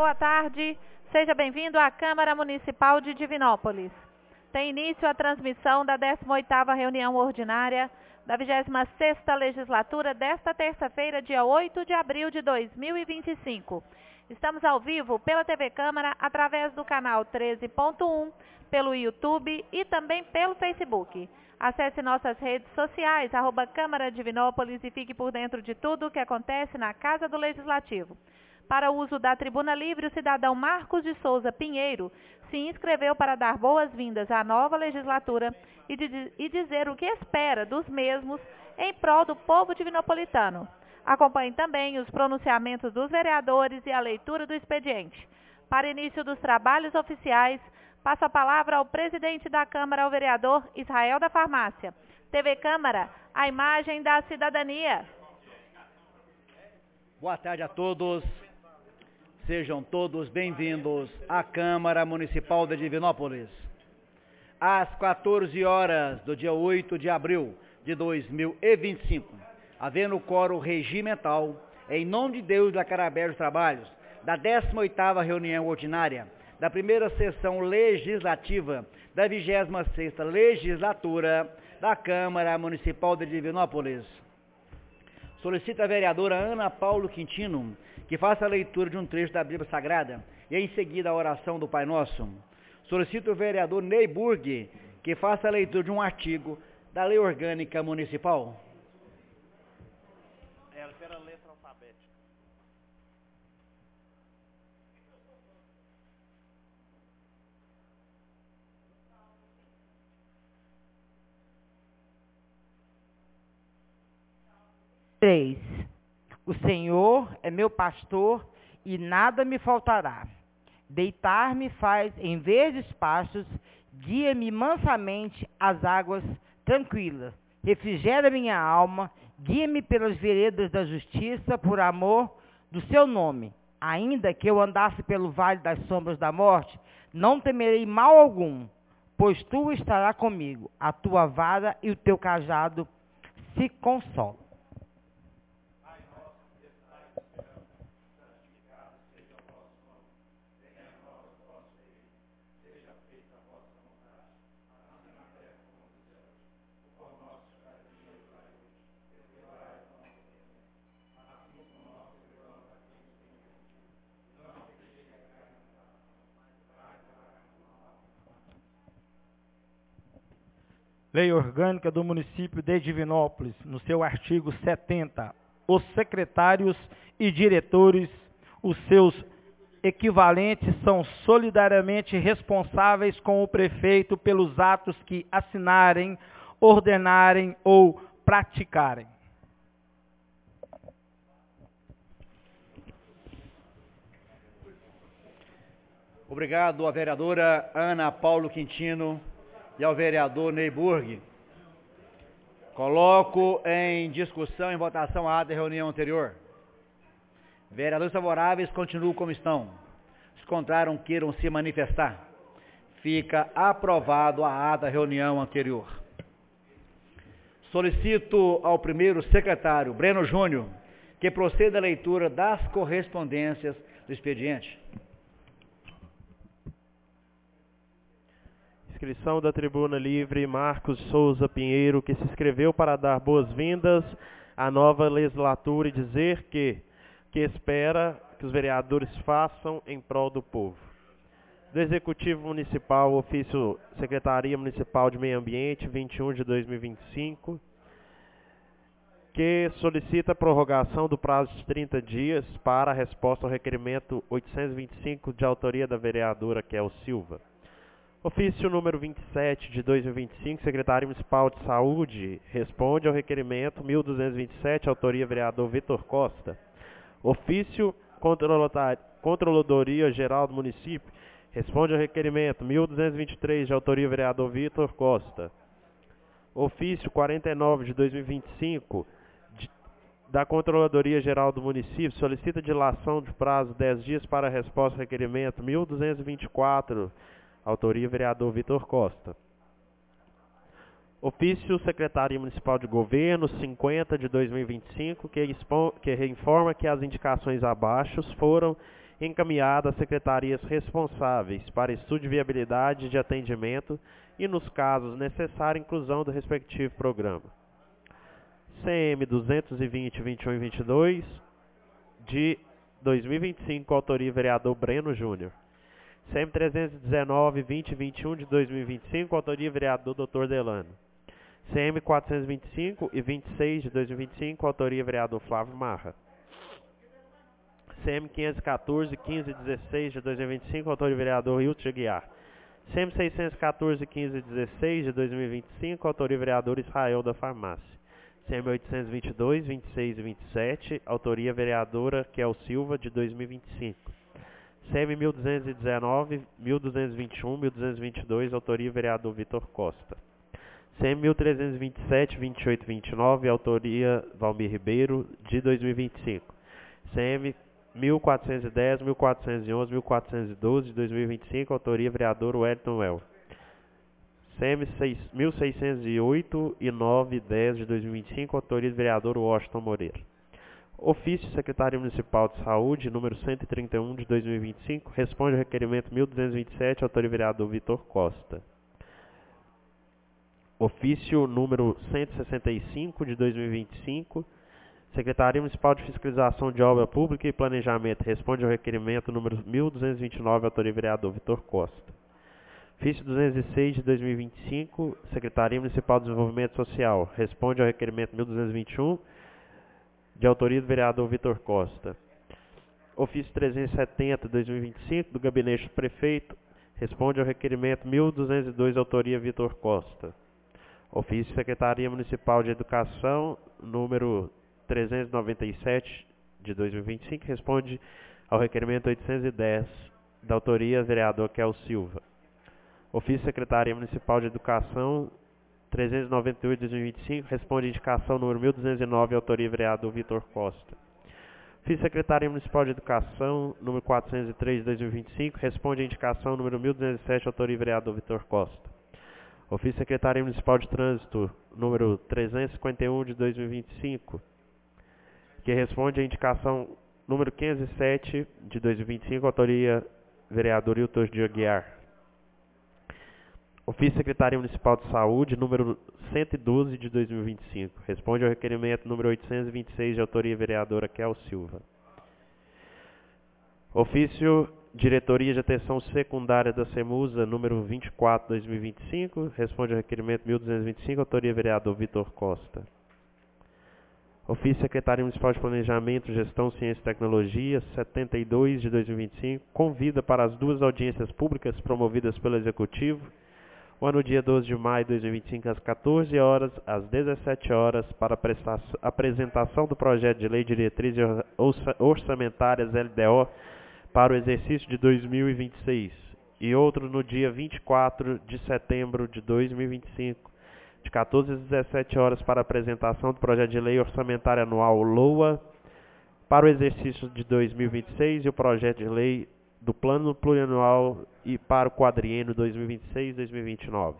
boa tarde. Seja bem-vindo à Câmara Municipal de Divinópolis. Tem início a transmissão da 18ª reunião ordinária da 26ª legislatura desta terça-feira, dia 8 de abril de 2025. Estamos ao vivo pela TV Câmara, através do canal 13.1, pelo YouTube e também pelo Facebook. Acesse nossas redes sociais, @Câmara Divinópolis, e fique por dentro de tudo o que acontece na Casa do Legislativo. Para o uso da tribuna livre, o cidadão Marcos de Souza Pinheiro se inscreveu para dar boas-vindas à nova legislatura e dizer o que espera dos mesmos em prol do povo divinopolitano. Acompanhe também os pronunciamentos dos vereadores e a leitura do expediente. Para início dos trabalhos oficiais, passo a palavra ao presidente da Câmara, o vereador Israel da Farmácia. TV Câmara, a imagem da cidadania. Boa tarde a todos. Sejam todos bem-vindos à Câmara Municipal de Divinópolis. Às 14 horas do dia 8 de abril de 2025, havendo quórum regimental, em nome de Deus, declaro abertos os trabalhos da 18ª reunião ordinária da primeira sessão legislativa da 26ª legislatura da Câmara Municipal de Divinópolis. Solicito a vereadora Ana Paulo Quintino que faça a leitura de um trecho da Bíblia Sagrada e em seguida a oração do Pai Nosso. Solicito o vereador Ney Burg que faça a leitura de um artigo da Lei Orgânica Municipal. Ela quer a letra alfabética. O Senhor é meu pastor e nada me faltará. Deitar-me faz em verdes pastos, guia-me mansamente às águas tranquilas. Refrigera minha alma, guia-me pelas veredas da justiça, por amor do seu nome. Ainda que eu andasse pelo vale das sombras da morte, não temerei mal algum, pois tu estarás comigo. A tua vara e o teu cajado se consolam. Lei Orgânica do Município de Divinópolis, no seu artigo 70, os secretários e diretores, os seus equivalentes, são solidariamente responsáveis com o prefeito pelos atos que assinarem, ordenarem ou praticarem. Obrigado à vereadora Ana Paulo Quintino e ao vereador Ney Burg. Coloco em discussão, em votação, a ata da reunião anterior. Vereadores favoráveis continuam como estão. Os contrários queiram se manifestar. Fica aprovado a ata da reunião anterior. Solicito ao primeiro secretário, Breno Júnior, que proceda à leitura das correspondências do expediente. Inscrição da tribuna livre, Marcos Souza Pinheiro, que se inscreveu para dar boas-vindas à nova legislatura e dizer que espera que os vereadores façam em prol do povo. Do Executivo Municipal, ofício Secretaria Municipal de Meio Ambiente, 21 de 2025, que solicita a prorrogação do prazo de 30 dias para a resposta ao requerimento 825 de autoria da vereadora Kel Silva. Ofício número 27 de 2025, Secretaria Municipal de Saúde, responde ao requerimento 1227, autoria vereador Vitor Costa. Ofício Controladoria Geral do Município, responde ao requerimento 1223, de autoria vereador Vitor Costa. Ofício 49 de 2025, da Controladoria Geral do Município, solicita dilação de prazo 10 dias para a resposta ao requerimento 1224, autoria vereador Vitor Costa. Ofício Secretaria Municipal de Governo 50 de 2025, que informa que as indicações abaixo foram encaminhada às secretarias responsáveis para estudo de viabilidade de atendimento e, nos casos necessários, inclusão do respectivo programa. CM 220, 21 e 22 de 2025, autoria vereador Breno Júnior. CM 319, 20 e 21 de 2025, autoria vereador Dr. Delano. CM 425 e 26 de 2025, autoria vereador Flávio Marra. CM 514, 15 e 16 de 2025, autoria vereador Hilton Aguiar. CM 614, 15 e 16 de 2025, autoria vereador Israel da Farmácia. CM 822, 26 e 27, autoria vereadora Kel Silva, de 2025. CM 1219, 1221, 1222, autoria vereador Vitor Costa. CM 1327, 28 e 29, autoria Valmir Ribeiro, de 2025. CM 1410, 1411, 1412, de 2025, autoria vereador Wellington Well. CM 1608 e 9 e 10 de 2025, autoria do vereador Washington Moreira. Ofício Secretaria Municipal de Saúde, número 131 de 2025, responde ao requerimento 1227, autoria do vereador Vitor Costa. Ofício número 165 de 2025, Secretaria Municipal de Fiscalização de Obra Pública e Planejamento, responde ao requerimento número 1229, autoria do vereador Vitor Costa. Ofício 206 de 2025, Secretaria Municipal de Desenvolvimento Social, responde ao requerimento 1221, de autoria do vereador Vitor Costa. Ofício 370 de 2025, do Gabinete do Prefeito, responde ao requerimento 1202, autoria Vitor Costa. Ofício Secretaria Municipal de Educação, número 397 de 2025, responde ao requerimento 810, da autoria vereador Kel Silva. Ofício Secretaria Municipal de Educação, 398 de 2025, responde à indicação número 1209, autoria vereador Vitor Costa. Ofício Secretaria Municipal de Educação, número 403 de 2025, responde à indicação número 1207, autoria vereador Vitor Costa. Ofício Secretaria Municipal de Trânsito, número 351 de 2025, que responde à indicação número 507 de 2025, autoria vereador Hilton de Aguiar. Ofício Secretaria Municipal de Saúde, número 112 de 2025. Responde ao requerimento número 826, de autoria vereadora Kel Silva. Ofício Diretoria de Atenção Secundária da CEMUSA, número 24 de 2025. Responde ao requerimento 1225, autoria vereador Vitor Costa. Ofício Secretaria Municipal de Planejamento, Gestão, Ciência e Tecnologia, 72 de 2025. Convida para as duas audiências públicas promovidas pelo Executivo, no dia 12 de maio de 2025, às 14 horas, às 17 horas, para a apresentação do projeto de lei de diretrizes orçamentárias LDO para o exercício de 2026, e outro no dia 24 de setembro de 2025, de 14 às 17 horas, para a apresentação do projeto de lei orçamentária anual LOA para o exercício de 2026 e o projeto de lei do Plano Plurianual e para o quadriênio 2026-2029.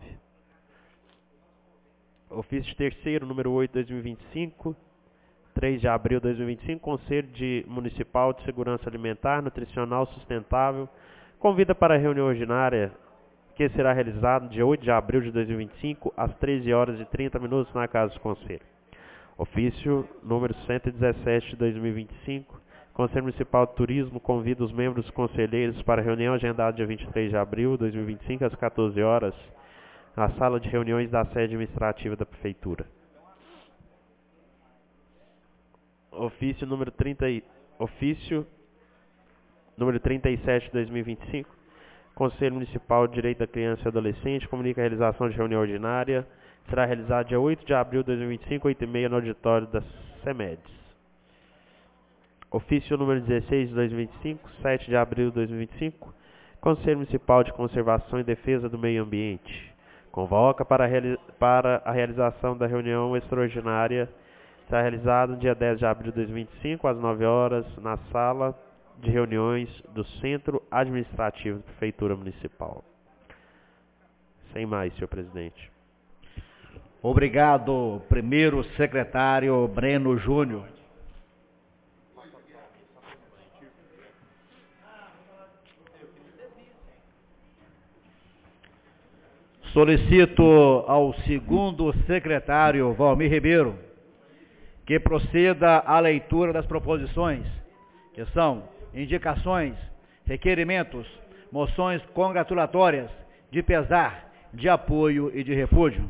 Ofício terceiro, número 8 de 2025, 3 de abril de 2025, Conselho Municipal de Segurança Alimentar, Nutricional Sustentável, convida para a reunião ordinária que será realizada dia 8 de abril de 2025, às 13 horas e 30 minutos, na Casa do Conselho. Ofício número 117 de 2025, Conselho Municipal de Turismo convida os membros conselheiros para a reunião agendada dia 23 de abril de 2025, às 14 horas, na sala de reuniões da sede administrativa da Prefeitura. Ofício número 37 de 2025, Conselho Municipal de Direito da Criança e Adolescente comunica a realização de reunião ordinária. Será realizada dia 8 de abril de 2025, 8h30, no auditório da CEMEDES. Ofício número 16 de 2025, 7 de abril de 2025, Conselho Municipal de Conservação e Defesa do Meio Ambiente. Convoca para a realização da reunião extraordinária. Será realizada no dia 10 de abril de 2025, às 9 horas, na sala de reuniões do Centro Administrativo da Prefeitura Municipal. Sem mais, senhor presidente. Obrigado, primeiro secretário Breno Júnior. Solicito ao segundo secretário, Valmir Ribeiro, que proceda à leitura das proposições, que são indicações, requerimentos, moções congratulatórias, de pesar, de apoio e de repúdio.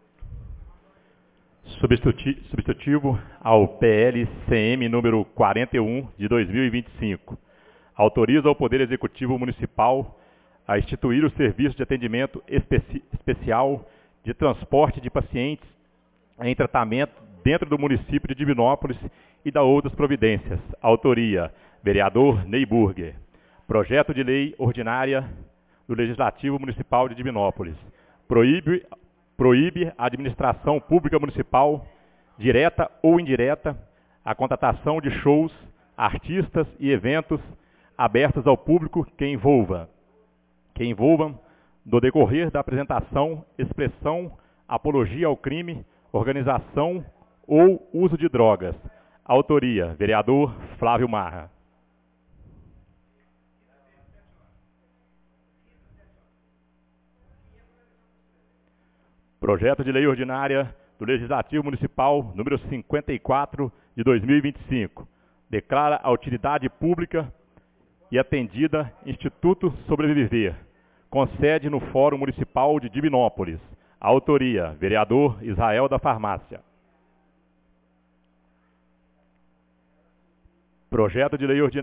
Substitutivo ao PL-CM número 41 de 2025. Autoriza o Poder Executivo Municipal a instituir o serviço de atendimento especial de transporte de pacientes em tratamento dentro do município de Divinópolis e da outras providências. Autoria, vereador Ney Burger. Projeto de lei ordinária do Legislativo Municipal de Divinópolis. Proíbe a administração pública municipal, direta ou indireta, a contratação de shows, artistas e eventos abertos ao público que envolvam, no decorrer da apresentação, expressão, apologia ao crime, organização ou uso de drogas. Autoria, vereador Flávio Marra. Projeto de lei ordinária do Legislativo Municipal número 54 de 2025. Declara a utilidade pública e atendida Instituto Sobreviver, com sede no Fórum Municipal de Divinópolis. Autoria, vereador Israel da Farmácia. Projeto de lei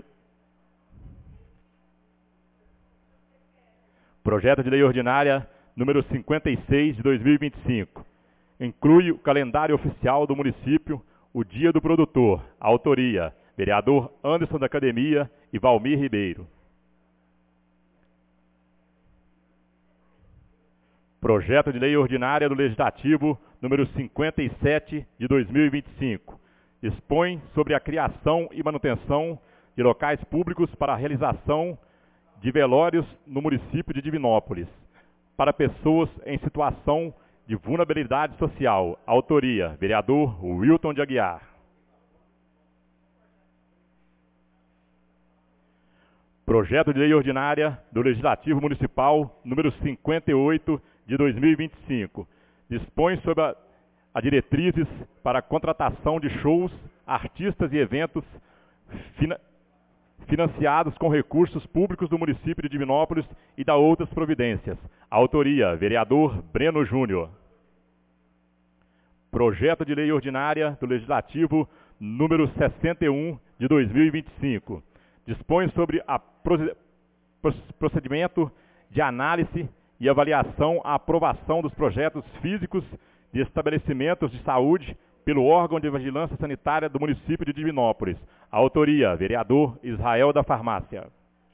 ordinária número 56 de 2025. Inclui o calendário oficial do município, o Dia do Produtor. Autoria, vereador Anderson da Academia e Valmir Ribeiro. Projeto de lei ordinária do Legislativo número 57 de 2025. Dispõe sobre a criação e manutenção de locais públicos para a realização de velórios no município de Divinópolis, para pessoas em situação de vulnerabilidade social. Autoria, vereador Wilton de Aguiar. Projeto de lei ordinária do Legislativo Municipal número 58 de 2025. Dispõe sobre a diretrizes para a contratação de shows, artistas e eventos financiados com recursos públicos do município de Divinópolis e da outras providências. Autoria, vereador Breno Júnior. Projeto de lei ordinária do Legislativo número 61 de 2025. Dispõe sobre a procedimento de análise e avaliação à aprovação dos projetos físicos de estabelecimentos de saúde pelo órgão de vigilância sanitária do município de Divinópolis. Autoria, vereador Israel da Farmácia.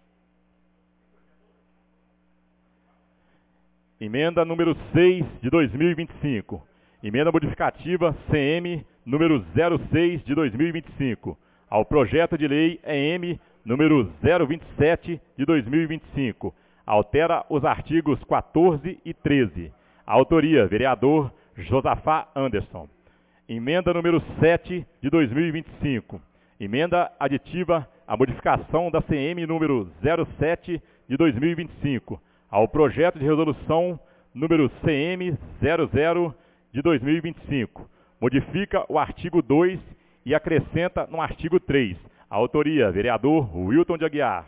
Emenda número 6 de 2025. Emenda modificativa CM número 06 de 2025. Ao projeto de lei EM número 027 de 2025. Altera os artigos 14 e 13. Autoria, vereador Josafá Anderson. Emenda número 7 de 2025. Emenda aditiva à modificação da CM número 07 de 2025. Ao projeto de resolução número CM 00 de 2025. Modifica o artigo 2 e acrescenta no artigo 3. Autoria, vereador Wilton de Aguiar.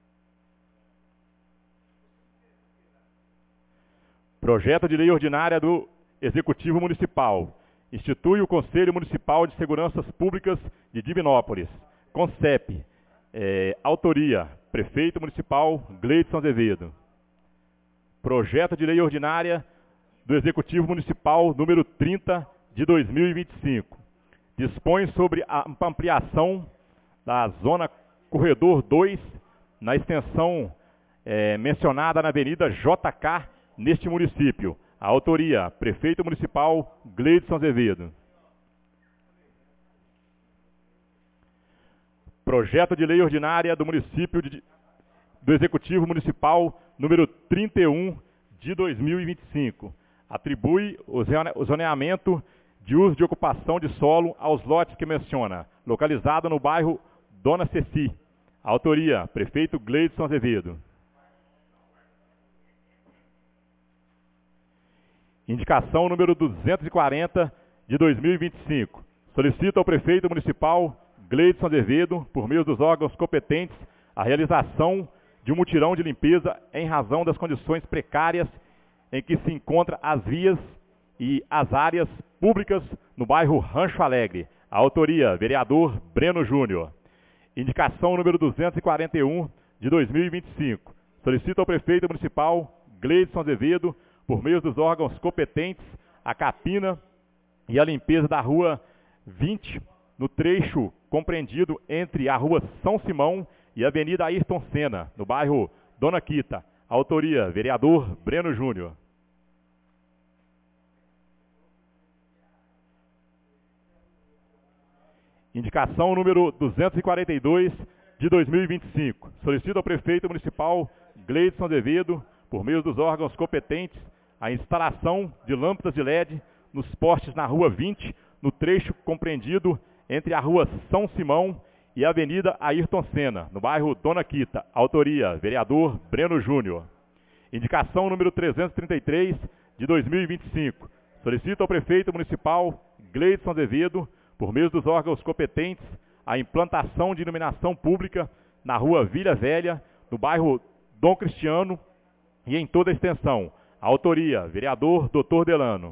Projeto de lei ordinária do Executivo Municipal. Institui o Conselho Municipal de Seguranças Públicas de Divinópolis. CONCEP. Autoria, Prefeito Municipal Gleidson Azevedo. Projeto de lei ordinária do Executivo Municipal número 30 de 2025. Dispõe sobre a ampliação da Zona Corredor 2 na extensão mencionada na Avenida JK neste município. A autoria, Prefeito Municipal Gleidson Azevedo. Projeto de lei ordinária do município do Executivo Municipal número 31 de 2025. Atribui o zoneamento de uso de ocupação de solo aos lotes que menciona, localizado no bairro Dona Ceci. Autoria, Prefeito Gleidson Azevedo. Indicação número 240 de 2025. Solicito ao prefeito municipal Gleidson Azevedo, por meio dos órgãos competentes, a realização de um mutirão de limpeza em razão das condições precárias em que se encontram as vias e as áreas públicas no bairro Rancho Alegre. A autoria, vereador Breno Júnior. Indicação número 241 de 2025. Solicito ao prefeito municipal Gleidson Azevedo, por meio dos órgãos competentes, a capina e a limpeza da rua 20, no trecho compreendido entre a rua São Simão e a avenida Ayrton Senna, no bairro Dona Quita. Autoria, vereador Breno Júnior. Indicação número 242 de 2025. Solicito ao prefeito municipal Gleidson Azevedo, por meio dos órgãos competentes, a instalação de lâmpadas de LED nos postes na rua 20, no trecho compreendido entre a rua São Simão e a avenida Ayrton Senna, no bairro Dona Quita. Autoria, vereador Breno Júnior. Indicação número 333 de 2025. Solicito ao prefeito municipal Gleidson Azevedo, por meio dos órgãos competentes, a implantação de iluminação pública na rua Vila Velha, no bairro Dom Cristiano e em toda a extensão. Autoria, vereador Dr. Delano.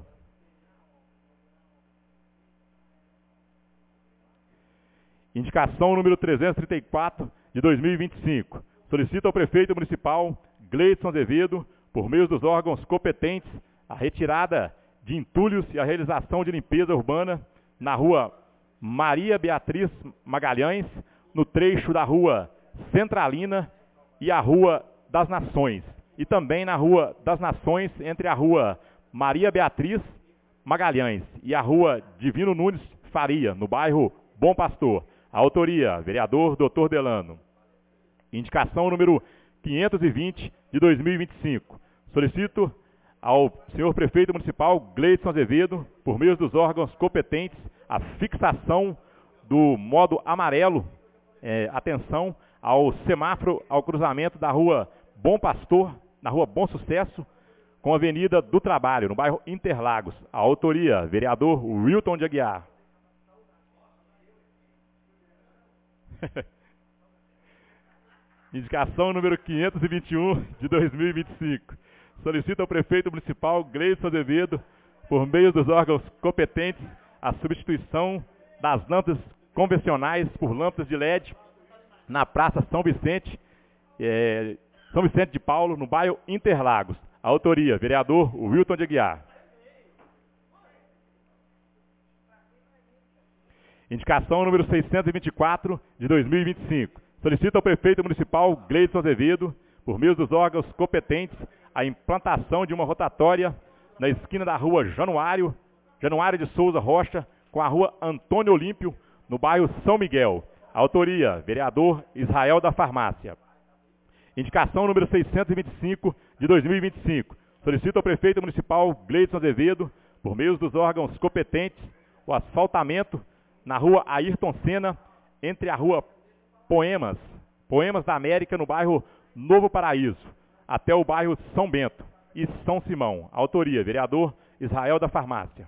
Indicação número 334 de 2025. Solicito ao prefeito municipal Gleidson Azevedo, por meio dos órgãos competentes, a retirada de entulhos e a realização de limpeza urbana na rua Maria Beatriz Magalhães, no trecho da rua Centralina e a Rua das Nações, e também na Rua das Nações, entre a rua Maria Beatriz Magalhães e a rua Divino Nunes Faria, no bairro Bom Pastor. A autoria, vereador Dr. Delano. Indicação número 520 de 2025. Solicito ao senhor prefeito municipal Gleidson Azevedo, por meio dos órgãos competentes, a fixação do modo amarelo, atenção, ao semáforo, ao cruzamento da rua Bom Pastor, na rua Bom Sucesso, com a Avenida do Trabalho, no bairro Interlagos. A autoria, vereador Wilton de Aguiar. Indicação número 521 de 2025. Solicito ao prefeito municipal Gleidson Azevedo, por meio dos órgãos competentes, a substituição das lâmpadas convencionais por lâmpadas de LED na Praça São Vicente de Paulo, no bairro Interlagos. A autoria, vereador Wilton de Aguiar. Indicação número 624 de 2025. Solicito ao prefeito municipal Gleidson Azevedo, por meio dos órgãos competentes, a implantação de uma rotatória na esquina da rua Januário de Souza Rocha, com a rua Antônio Olímpio, no bairro São Miguel. Autoria, vereador Israel da Farmácia. Indicação número 625 de 2025. Solicito ao prefeito municipal Gleidson Azevedo, por meio dos órgãos competentes, o asfaltamento na rua Ayrton Senna, entre a rua Poemas da América, no bairro Novo Paraíso, até o bairro São Bento e São Simão. Autoria, vereador Israel da Farmácia.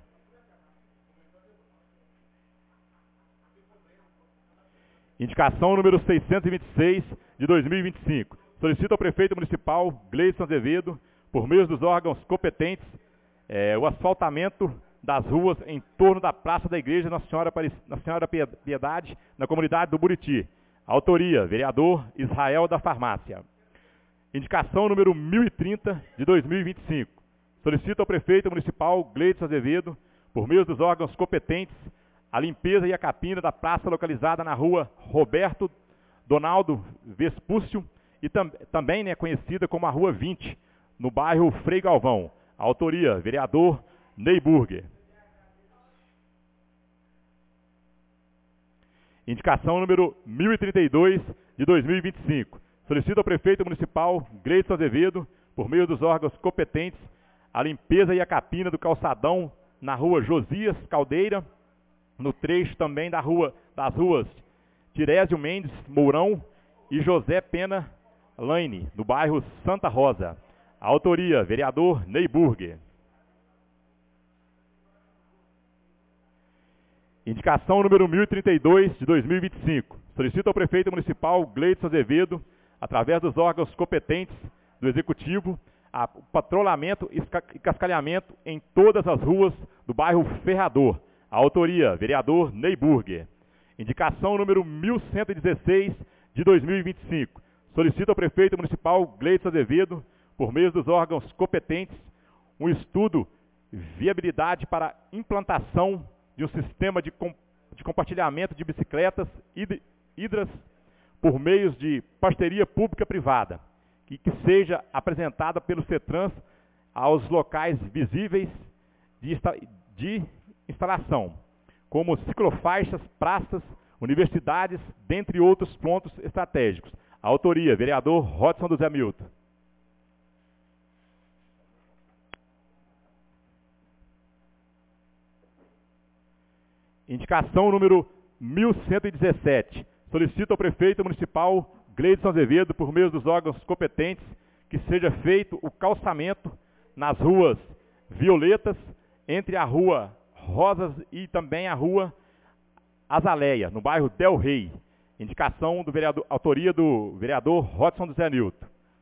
Indicação número 626 de 2025. Solicito ao prefeito municipal Gleidson Azevedo, por meio dos órgãos competentes, o asfaltamento das ruas em torno da Praça da Igreja Nossa Senhora Piedade, na comunidade do Buriti. Autoria, vereador Israel da Farmácia. Indicação número 1030 de 2025. Solicito ao prefeito municipal Gleidson Azevedo, por meio dos órgãos competentes, a limpeza e a capina da praça localizada na rua Roberto Donaldo Vespúcio e também conhecida como a Rua 20, no bairro Frei Galvão. Autoria, vereador Ney Burger. Indicação número 1032 de 2025. Solicito ao prefeito municipal Gleidson Azevedo, por meio dos órgãos competentes, a limpeza e a capina do calçadão na rua Josias Caldeira, no trecho também das ruas Tirésio Mendes Mourão e José Pena Laine, no bairro Santa Rosa. Autoria, vereador Ney Burger. Indicação número 1032 de 2025. Solicito ao prefeito municipal Gleidson Azevedo, através dos órgãos competentes do Executivo, o patrulhamento e cascalhamento em todas as ruas do bairro Ferrador. A autoria, vereador Ney Burger. Indicação número 1116 de 2025. Solicito ao prefeito municipal Gleidson Azevedo, por meio dos órgãos competentes, um estudo de viabilidade para implantação de um sistema de compartilhamento de bicicletas hidras por meios de parceria pública-privada, que seja apresentada pelo CETRANS aos locais visíveis de instalação, como ciclofaixas, praças, universidades, dentre outros pontos estratégicos. A autoria, vereador Rodson do Zé Milton. Indicação número 1117. Solicito ao prefeito municipal Gleidson Azevedo, por meio dos órgãos competentes, que seja feito o calçamento nas ruas Violetas, entre a rua Rosas e também a rua Azaleia, no bairro Del Rey. Indicação do vereador, autoria do vereador Rodson do Zé Nilton.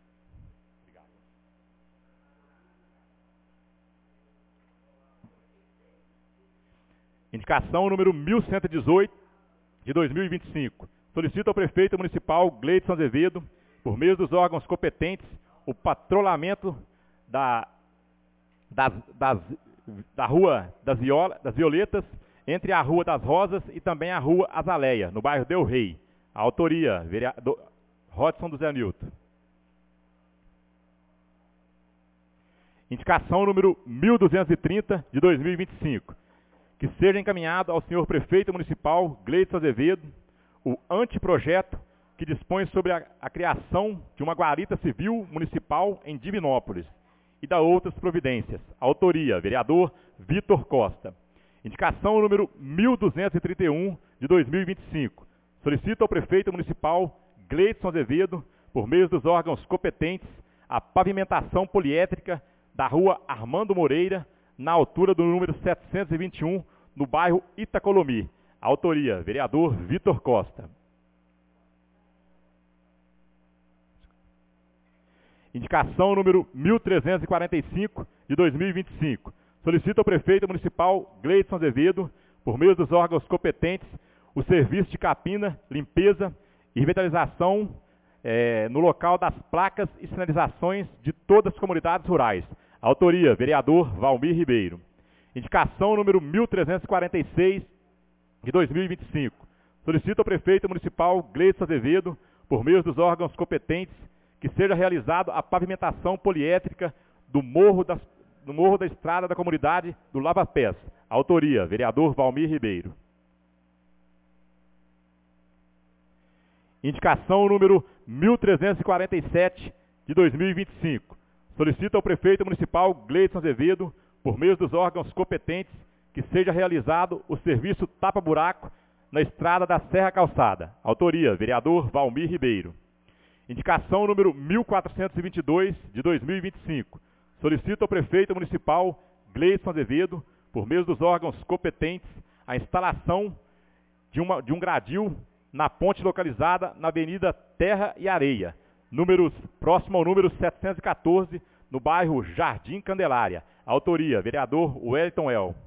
Indicação número 1118 de 2025. Solicito ao prefeito municipal Gleidson Azevedo, por meio dos órgãos competentes, o patrulhamento da Rua das Violetas, entre a Rua das Rosas e também a Rua Azaleia, no bairro Del Rey. A autoria, vereador Rodson do Zé Nilton. Indicação número 1230 de 2025. Que seja encaminhado ao senhor prefeito municipal Gleidson Azevedo o anteprojeto que dispõe sobre a criação de uma guarita civil municipal em Divinópolis e da outras providências. Autoria, vereador Vitor Costa. Indicação número 1231 de 2025. Solicito ao prefeito municipal Gleidson Azevedo, por meio dos órgãos competentes, a pavimentação poliétrica da rua Armando Moreira, na altura do número 721, no bairro Itacolomi. Autoria, vereador Vitor Costa. Indicação número 1345 de 2025. Solicito ao prefeito municipal Gleidson Azevedo, por meio dos órgãos competentes, o serviço de capina, limpeza e revitalização no local das placas e sinalizações de todas as comunidades rurais. Autoria, vereador Valmir Ribeiro. Indicação número 1346 de 2025. Solicito ao prefeito municipal Gleidson Azevedo, por meio dos órgãos competentes, que seja realizado a pavimentação poliétrica do morro da estrada da comunidade do Lava Pés. Autoria, vereador Valmir Ribeiro. Indicação número 1347 de 2025. Solicito ao prefeito municipal Gleidson Azevedo, por meio dos órgãos competentes, que seja realizado o serviço tapa-buraco na estrada da Serra Calçada. Autoria, vereador Valmir Ribeiro. Indicação número 1422 de 2025. Solicito ao prefeito municipal Gleidson Azevedo, por meio dos órgãos competentes, a instalação de um gradil na ponte localizada na Avenida Terra e Areia, próximo ao número 714, no bairro Jardim Candelária. Autoria, vereador Wellington El.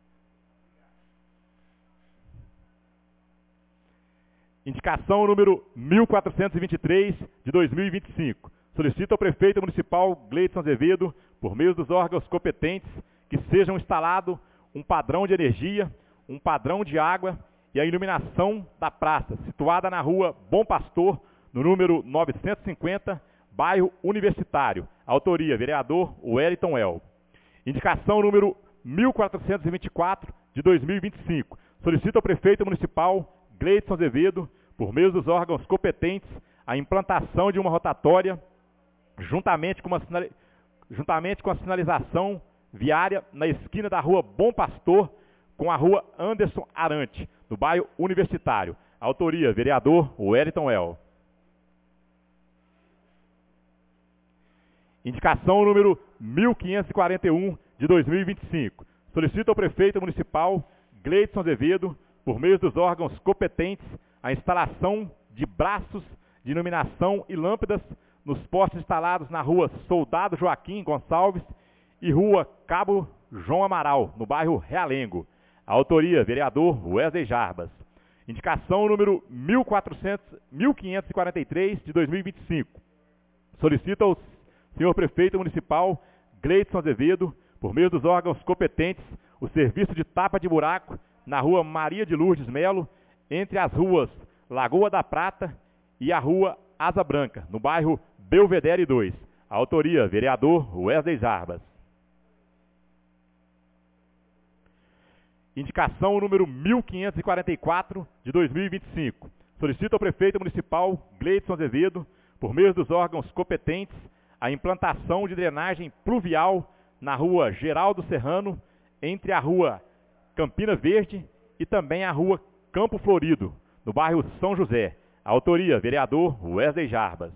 Indicação número 1423 de 2025. Solicito ao prefeito municipal Gleidson Azevedo, por meio dos órgãos competentes, que sejam instalados um padrão de energia, um padrão de água e a iluminação da praça, situada na rua Bom Pastor, no número 950, bairro Universitário. Autoria, vereador Wellington El. Indicação número 1424 de 2025. Solicito ao prefeito municipal Gleidson Azevedo, por meio dos órgãos competentes, a implantação de uma rotatória, juntamente com a sinalização viária na esquina da rua Bom Pastor com a rua Anderson Arante, no bairro Universitário. Autoria, vereador Wellington El. Indicação número 1541 de 2025. Solicito ao prefeito municipal Gleidson Azevedo, por meio dos órgãos competentes, a instalação de braços de iluminação e lâmpadas nos postes instalados na rua Soldado Joaquim Gonçalves e rua Cabo João Amaral, no bairro Realengo. A autoria, vereador Wesley Jarbas. Indicação número 1543 de 2025. Solicita ao senhor prefeito municipal Gleidson Azevedo, por meio dos órgãos competentes, o serviço de tapa de buraco na rua Maria de Lourdes Melo, entre as ruas Lagoa da Prata e a rua Asa Branca, no bairro Belvedere 2. A autoria, vereador Wesley Jarbas. Indicação número 1544 de 2025. Solicita ao prefeito municipal Gleidson Azevedo, por meio dos órgãos competentes, a implantação de drenagem pluvial na rua Geraldo Serrano, entre a rua Campina Verde e também a rua Campo Florido, no bairro São José. A autoria, vereador Wesley Jarbas.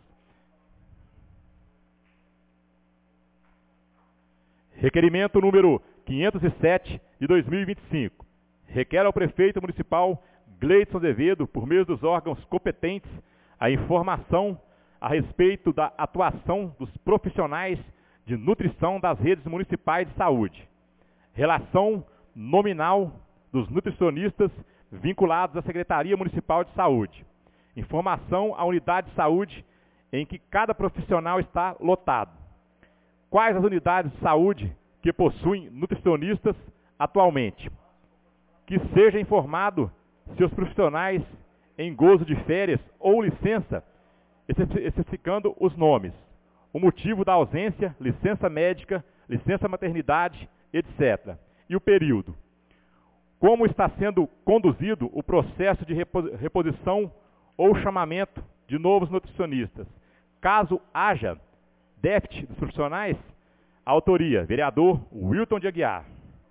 Requerimento número 507 de 2025. Requer ao prefeito municipal Gleidson Azevedo, por meio dos órgãos competentes, a informação a respeito da atuação dos profissionais de nutrição das redes municipais de saúde. Relação nominal dos nutricionistas vinculados à Secretaria Municipal de Saúde. Informação à unidade de saúde em que cada profissional está lotado. Quais as unidades de saúde que possuem nutricionistas atualmente? Que seja informado se os profissionais em gozo de férias ou licença, especificando os nomes, o motivo da ausência, licença médica, licença maternidade, etc. E o período. Como está sendo conduzido o processo de reposição ou chamamento de novos nutricionistas. Caso haja déficit dos profissionais, a autoria, vereador Wilton de Aguiar.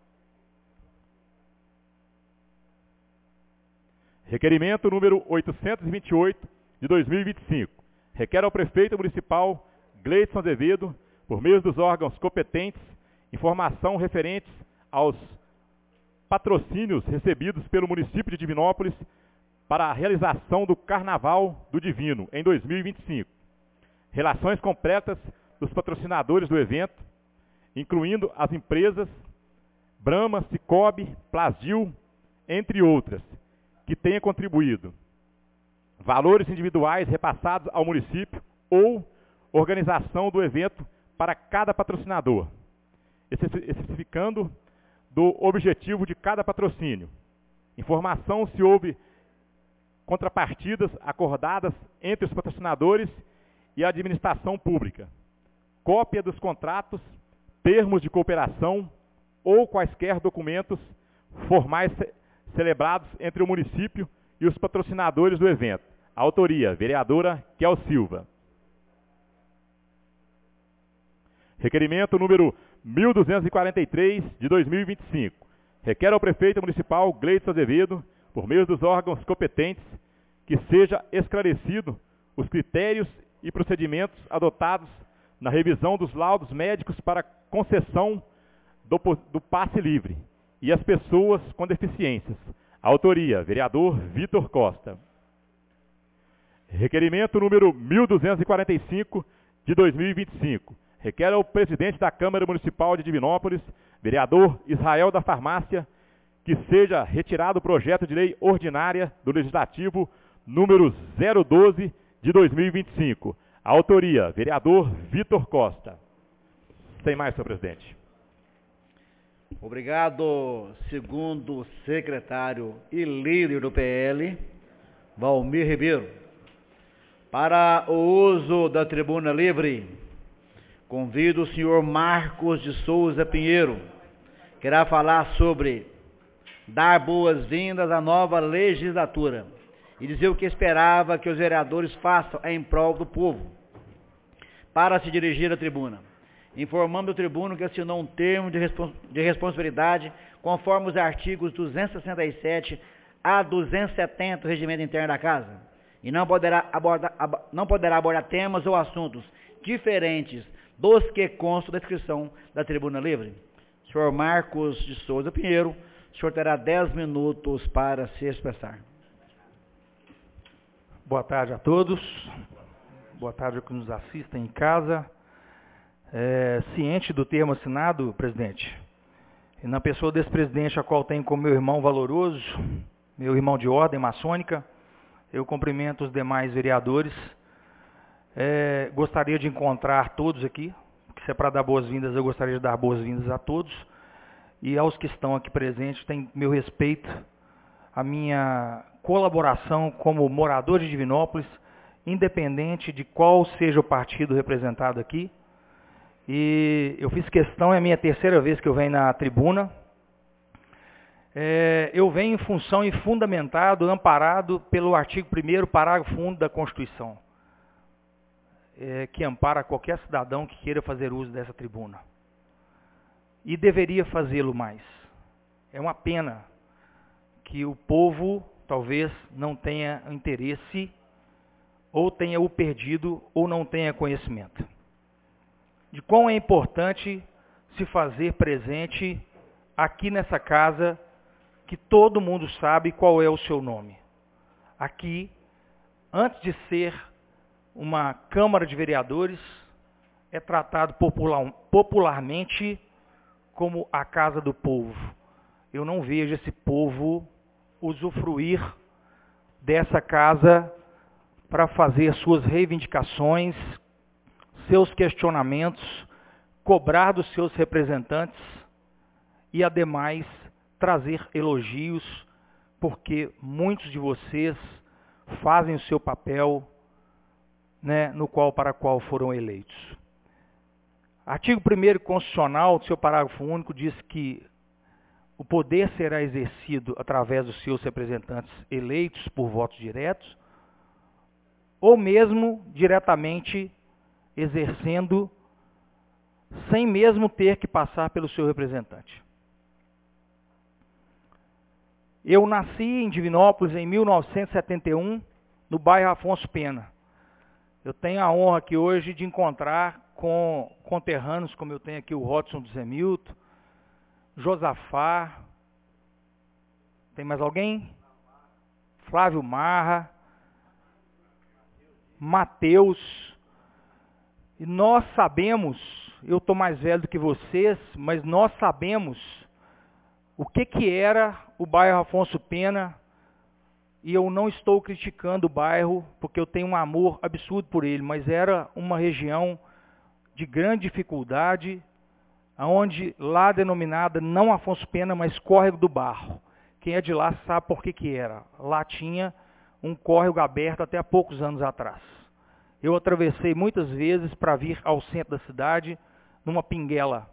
Requerimento número 828 de 2025. Requer ao prefeito municipal Gleidson Azevedo, por meio dos órgãos competentes, informação referentes aos patrocínios recebidos pelo município de Divinópolis para a realização do Carnaval do Divino em 2025. Relações completas dos patrocinadores do evento, incluindo as empresas Brahma, Cicobi, Plasil, entre outras, que tenha contribuído. Valores individuais repassados ao município ou organização do evento para cada patrocinador, especificando do objetivo de cada patrocínio. Informação se houve contrapartidas acordadas entre os patrocinadores e a administração pública. Cópia dos contratos, termos de cooperação ou quaisquer documentos formais celebrados entre o município e os patrocinadores do evento. Autoria, vereadora Kel Silva. Requerimento número 1243 de 2025. Requer ao prefeito municipal Gleidson Azevedo, por meio dos órgãos competentes, que seja esclarecido os critérios e procedimentos adotados na revisão dos laudos médicos para concessão do passe livre e as pessoas com deficiências. Autoria, vereador Vitor Costa. Requerimento número 1245 de 2025. Requer ao presidente da Câmara Municipal de Divinópolis, vereador Israel da Farmácia, que seja retirado o projeto de lei ordinária do Legislativo número 012 de 2025. Autoria, vereador Vitor Costa. Sem mais, senhor presidente. Obrigado, segundo secretário e líder do PL, Valmir Ribeiro. Para o uso da tribuna livre, convido o senhor Marcos de Souza Pinheiro, que irá falar sobre dar boas-vindas à nova legislatura e dizer o que esperava que os vereadores façam em prol do povo. Para se dirigir à tribuna, informando o tribuno que assinou um termo de responsabilidade conforme os artigos 267 a 270 do Regimento Interno da Casa, e não poderá abordar temas ou assuntos diferentes dos que constam da inscrição da tribuna livre. Senhor Marcos de Souza Pinheiro, O senhor terá 10 minutos para se expressar. Boa tarde a todos. Boa tarde aos que nos assistem em casa. Ciente do termo assinado, presidente, e na pessoa desse presidente, a qual tenho como meu irmão valoroso, meu irmão de ordem maçônica, eu cumprimento os demais vereadores. Gostaria de encontrar todos aqui, se é para dar boas-vindas, eu gostaria de dar boas-vindas a todos. E aos que estão aqui presentes, tem meu respeito, a minha colaboração como morador de Divinópolis, independente de qual seja o partido representado aqui. E eu fiz questão, é a minha terceira vez que eu venho na tribuna. Eu venho em função e fundamentado, amparado pelo artigo 1º, parágrafo 1 da Constituição, que ampara qualquer cidadão que queira fazer uso dessa tribuna. E deveria fazê-lo mais. É uma pena que o povo talvez não tenha interesse, ou tenha o perdido, ou não tenha conhecimento de quão é importante se fazer presente aqui nessa casa, que todo mundo sabe qual é o seu nome. Aqui, antes de ser uma Câmara de Vereadores, é tratado popularmente como a casa do povo. Eu não vejo esse povo usufruir dessa casa para fazer suas reivindicações, seus questionamentos, cobrar dos seus representantes e, ademais, trazer elogios, porque muitos de vocês fazem o seu papel, para a qual foram eleitos. Artigo 1º Constitucional, seu parágrafo único, diz que o poder será exercido através dos seus representantes eleitos por votos diretos, ou mesmo diretamente exercendo sem mesmo ter que passar pelo seu representante. Eu nasci em Divinópolis em 1971, no bairro Afonso Pena. Eu tenho a honra aqui hoje de encontrar com conterrâneos, como eu tenho aqui o Rodson do Zé Milton, Josafá, tem mais alguém? Flávio Marra, Mateus. E nós sabemos, eu estou mais velho do que vocês, mas nós sabemos o que era o bairro Afonso Pena, e eu não estou criticando o bairro, porque eu tenho um amor absurdo por ele, mas era uma região de grande dificuldade, onde lá denominada não Afonso Pena, mas Córrego do Barro. Quem é de lá sabe por que era. Lá tinha um córrego aberto até há poucos anos atrás. Eu atravessei muitas vezes para vir ao centro da cidade numa pinguela.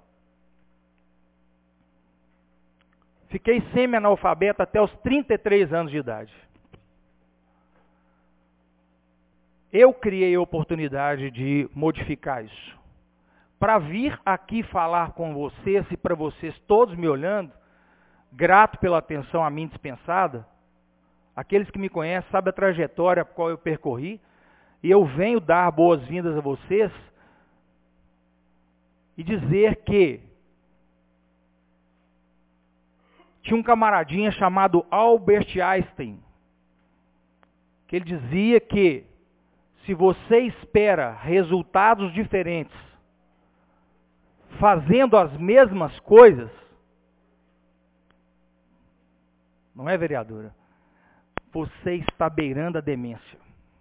Fiquei semi-analfabeto até os 33 anos de idade. Eu criei a oportunidade de modificar isso. Para vir aqui falar com vocês e para vocês todos me olhando, grato pela atenção a mim dispensada, aqueles que me conhecem sabem a trajetória a qual eu percorri, e eu venho dar boas-vindas a vocês e dizer que tinha um camaradinha chamado Albert Einstein, que ele dizia que se você espera resultados diferentes fazendo as mesmas coisas, não é, vereadora? Você está beirando a demência.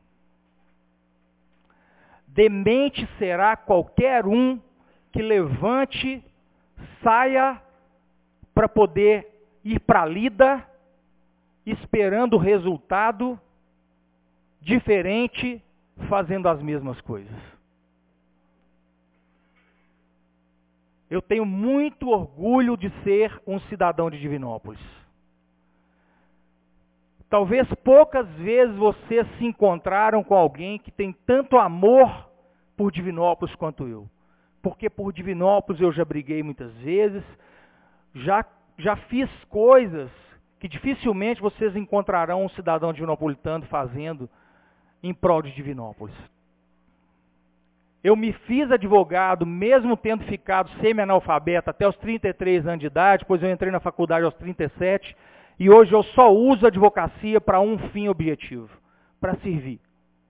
Demente será qualquer um que levante, saia para poder ir para a lida, esperando o resultado diferente, fazendo as mesmas coisas. Eu tenho muito orgulho de ser um cidadão de Divinópolis. Talvez poucas vezes vocês se encontraram com alguém que tem tanto amor por Divinópolis quanto eu. Porque por Divinópolis eu já briguei muitas vezes, já fiz coisas que dificilmente vocês encontrarão um cidadão divinopolitano fazendo em prol de Divinópolis. Eu me fiz advogado, mesmo tendo ficado semi-analfabeto até os 33 anos de idade, depois eu entrei na faculdade aos 37, e hoje eu só uso a advocacia para um fim objetivo, para servir.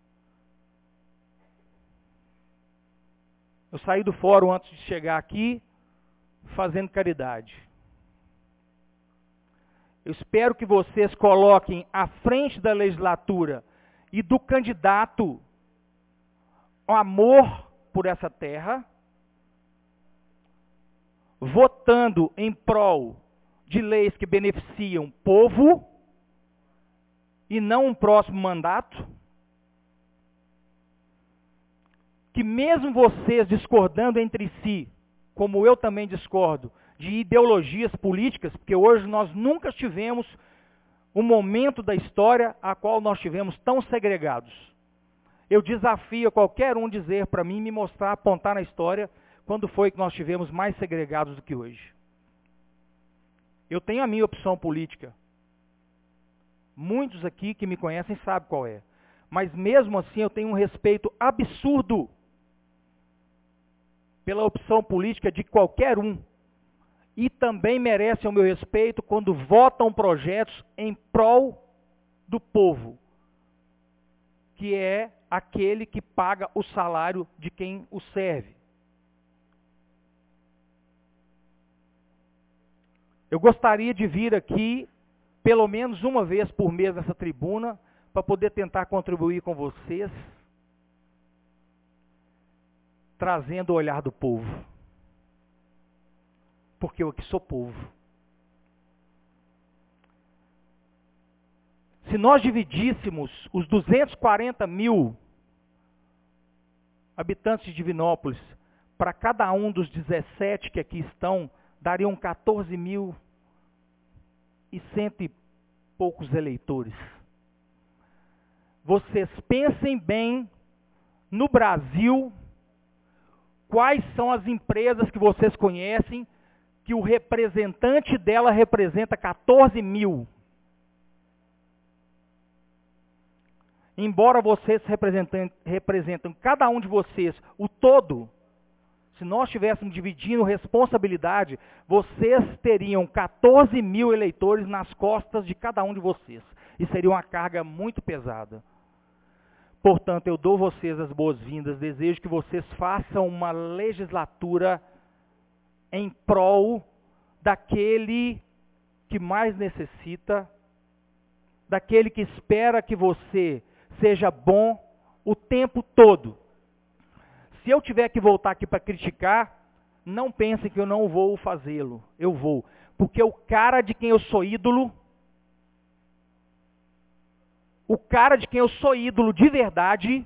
Eu saí do fórum antes de chegar aqui, fazendo caridade. Eu espero que vocês coloquem à frente da legislatura e do candidato o amor por essa terra, votando em prol de leis que beneficiam o povo e não um próximo mandato. Que mesmo vocês discordando entre si, como eu também discordo, de ideologias políticas, porque hoje nós nunca tivemos um momento da história a qual nós tivemos tão segregados. Eu desafio qualquer um dizer para mim, me mostrar, apontar na história, quando foi que nós tivemos mais segregados do que hoje. Eu tenho a minha opção política. Muitos aqui que me conhecem sabem qual é. Mas mesmo assim eu tenho um respeito absurdo pela opção política de qualquer um. E também merecem o meu respeito quando votam projetos em prol do povo, que é aquele que paga o salário de quem o serve. Eu gostaria de vir aqui, pelo menos uma vez por mês nessa tribuna, para poder tentar contribuir com vocês, trazendo o olhar do povo. Porque eu aqui sou povo. Se nós dividíssemos os 240 mil habitantes de Divinópolis para cada um dos 17 que aqui estão, dariam 14.100 e poucos eleitores. Vocês pensem bem, no Brasil, quais são as empresas que vocês conhecem, que o representante dela representa 14 mil. Embora vocês representam cada um de vocês, o todo, se nós estivéssemos dividindo responsabilidade, vocês teriam 14 mil eleitores nas costas de cada um de vocês. E seria uma carga muito pesada. Portanto, eu dou vocês as boas-vindas, desejo que vocês façam uma legislatura em prol daquele que mais necessita, daquele que espera que você seja bom o tempo todo. Se eu tiver que voltar aqui para criticar, não pensem que eu não vou fazê-lo. Eu vou. Porque o cara de quem eu sou ídolo, de verdade,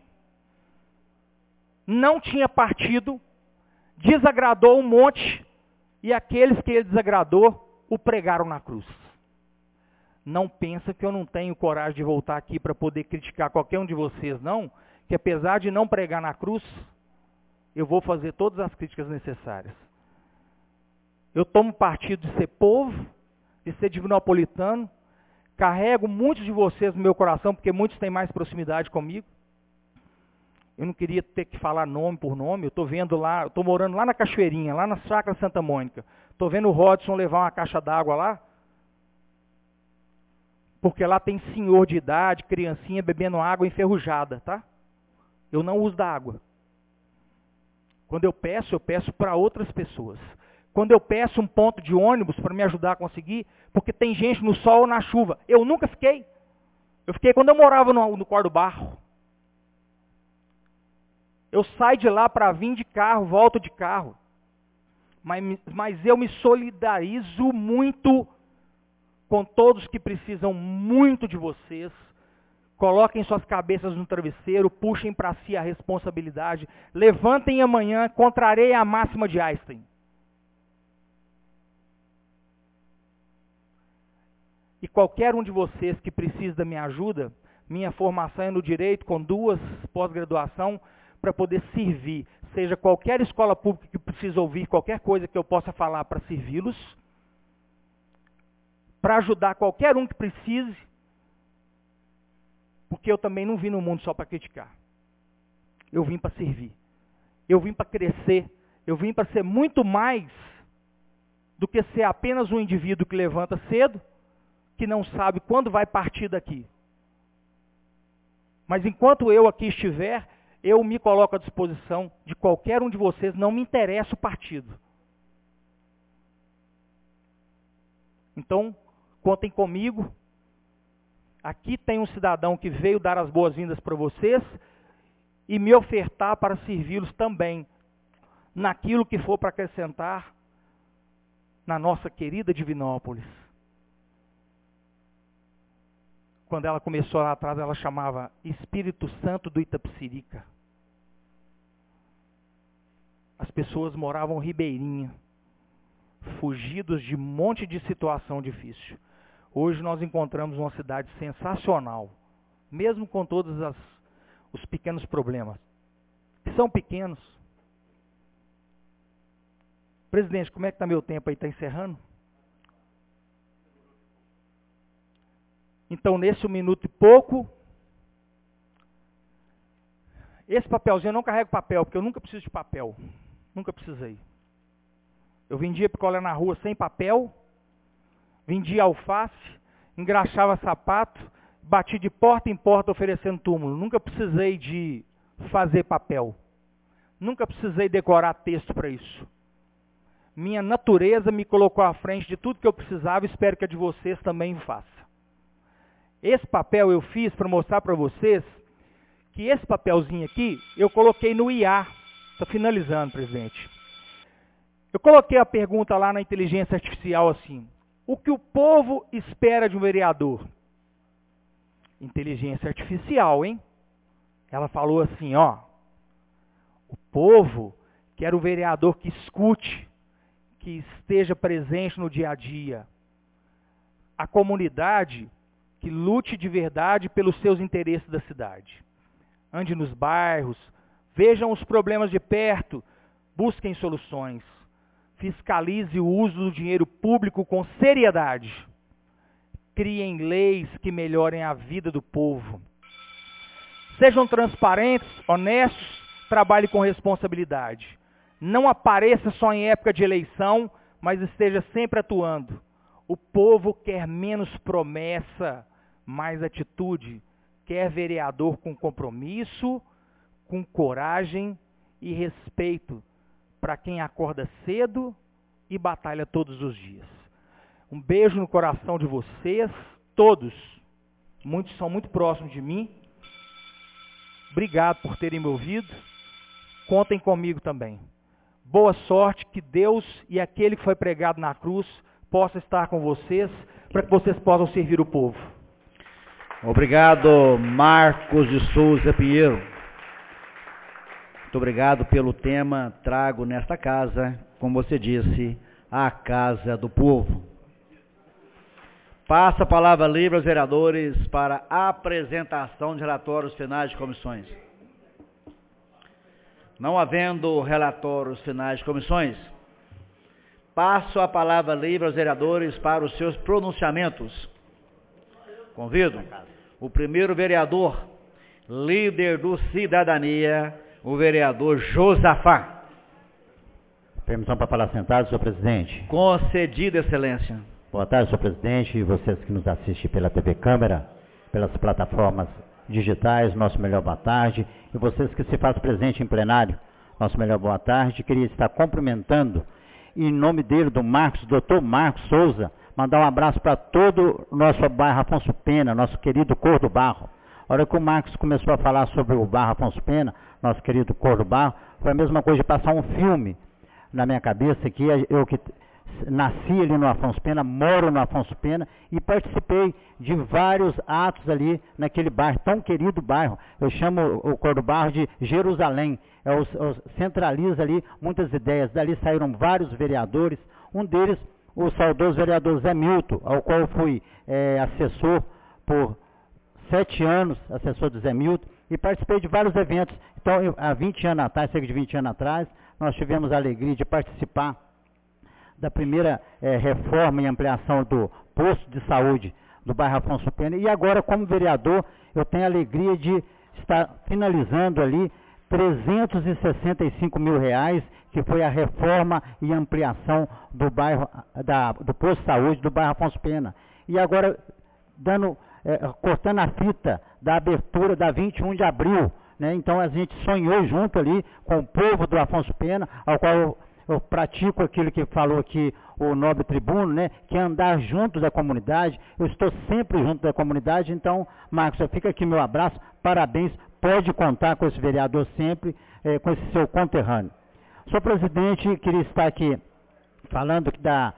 não tinha partido, desagradou um monte, e aqueles que ele desagradou, o pregaram na cruz. Não pensa que eu não tenho coragem de voltar aqui para poder criticar qualquer um de vocês, não. Que apesar de não pregar na cruz, eu vou fazer todas as críticas necessárias. Eu tomo partido de ser povo, de ser divinopolitano. Carrego muitos de vocês no meu coração, porque muitos têm mais proximidade comigo. Eu não queria ter que falar nome por nome. Eu estou vendo lá, estou morando lá na Cachoeirinha, lá na Chácara Santa Mônica. Estou vendo o Rodson levar uma caixa d'água lá. Porque lá tem senhor de idade, criancinha bebendo água enferrujada, tá? Eu não uso da água. Quando eu peço para outras pessoas. Quando eu peço um ponto de ônibus para me ajudar a conseguir, porque tem gente no sol ou na chuva. Eu nunca fiquei. Eu fiquei quando eu morava no Cor do Barro. Eu saio de lá para vir de carro, volto de carro. Mas eu me solidarizo muito com todos que precisam muito de vocês. Coloquem suas cabeças no travesseiro, puxem para si a responsabilidade. Levantem amanhã, contrariem a máxima de Einstein. E qualquer um de vocês que precisa da minha ajuda, minha formação é no direito, com 2 pós-graduação, para poder servir. Seja qualquer escola pública que precisa ouvir qualquer coisa que eu possa falar para servi-los, para ajudar qualquer um que precise, porque eu também não vim no mundo só para criticar. Eu vim para servir. Eu vim para crescer. Eu vim para ser muito mais do que ser apenas um indivíduo que levanta cedo, que não sabe quando vai partir daqui. Mas enquanto eu aqui estiver, eu me coloco à disposição de qualquer um de vocês, não me interessa o partido. Então, contem comigo. Aqui tem um cidadão que veio dar as boas-vindas para vocês e me ofertar para servi-los também naquilo que for para acrescentar na nossa querida Divinópolis. Quando ela começou lá atrás, ela chamava Espírito Santo do Itapecerica. As pessoas moravam ribeirinha, fugidos de um monte de situação difícil. Hoje nós encontramos uma cidade sensacional, mesmo com todos os pequenos problemas, que são pequenos. Presidente, como é que está meu tempo aí? Está encerrando? Então, nesse 1 minuto e pouco, esse papelzinho eu não carrego papel, porque eu nunca preciso de papel. Nunca precisei. Eu vendia picolé na rua sem papel, vendia alface, engraxava sapato, bati de porta em porta oferecendo túmulo. Nunca precisei de fazer papel. Nunca precisei decorar texto para isso. Minha natureza me colocou à frente de tudo que eu precisava e espero que a de vocês também faça. Esse papel eu fiz para mostrar para vocês que esse papelzinho aqui eu coloquei no IA. Estou finalizando, presidente. Eu coloquei a pergunta lá na inteligência artificial assim: o que o povo espera de um vereador? Inteligência artificial, hein? Ela falou assim, ó: o povo quer um vereador que escute, que esteja presente no dia a dia. A comunidade que lute de verdade pelos seus interesses da cidade. Ande nos bairros, vejam os problemas de perto, busquem soluções. Fiscalize o uso do dinheiro público com seriedade. Criem leis que melhorem a vida do povo. Sejam transparentes, honestos, trabalhe com responsabilidade. Não apareça só em época de eleição, mas esteja sempre atuando. O povo quer menos promessa, mais atitude. Quer vereador com compromisso, com coragem e respeito para quem acorda cedo e batalha todos os dias. Um beijo no coração de vocês, todos. Muitos são muito próximos de mim. Obrigado por terem me ouvido. Contem comigo também. Boa sorte, que Deus e aquele que foi pregado na cruz possa estar com vocês, para que vocês possam servir o povo. Obrigado, Marcos de Souza Pinheiro. Muito obrigado pelo tema trago nesta casa, como você disse, a casa do povo. Passo a palavra livre aos vereadores para a apresentação de relatórios finais de comissões. Não havendo relatórios finais de comissões, passo a palavra livre aos vereadores para os seus pronunciamentos. Convido o primeiro vereador, líder do Cidadania, o vereador Josafá. Permissão para falar sentado, senhor presidente. Concedida, excelência. Boa tarde, senhor presidente, e vocês que nos assistem pela TV Câmara, pelas plataformas digitais, nosso melhor boa tarde, e vocês que se fazem presente em plenário, nosso melhor boa tarde. Queria estar cumprimentando, em nome dele, do Marcos, doutor Marcos Souza, mandar um abraço para todo o nosso bairro Afonso Pena, nosso querido Cor do Barro. A hora que o Marcos começou a falar sobre o bairro Afonso Pena, nosso querido Cor do Barro, foi a mesma coisa de passar um filme na minha cabeça, que eu que nasci ali no Afonso Pena, moro no Afonso Pena e participei de vários atos ali naquele bairro, tão querido bairro. Eu chamo o Cor do Barro de Jerusalém, centraliza ali muitas ideias. Dali saíram vários vereadores, um deles o saudoso vereador Zé Milton, ao qual eu fui assessor por 7 anos, assessor do Zé Milton, e participei de vários eventos. Então, há 20 anos atrás, cerca de 20 anos atrás, nós tivemos a alegria de participar da primeira reforma e ampliação do posto de saúde do bairro Afonso Pena, e agora, como vereador, eu tenho a alegria de estar finalizando ali, R$365 mil, que foi a reforma e ampliação do bairro, do posto de saúde do bairro Afonso Pena. E agora, cortando a fita da abertura da 21 de abril, né? Então a gente sonhou junto ali com o povo do Afonso Pena, ao qual eu pratico aquilo que falou aqui o nobre tribuno, né? Que é andar junto da comunidade. Eu estou sempre junto da comunidade. Então, Marcos, fica aqui meu abraço, parabéns, pode contar com esse vereador sempre, com esse seu conterrâneo. Senhor presidente, queria estar aqui falando que a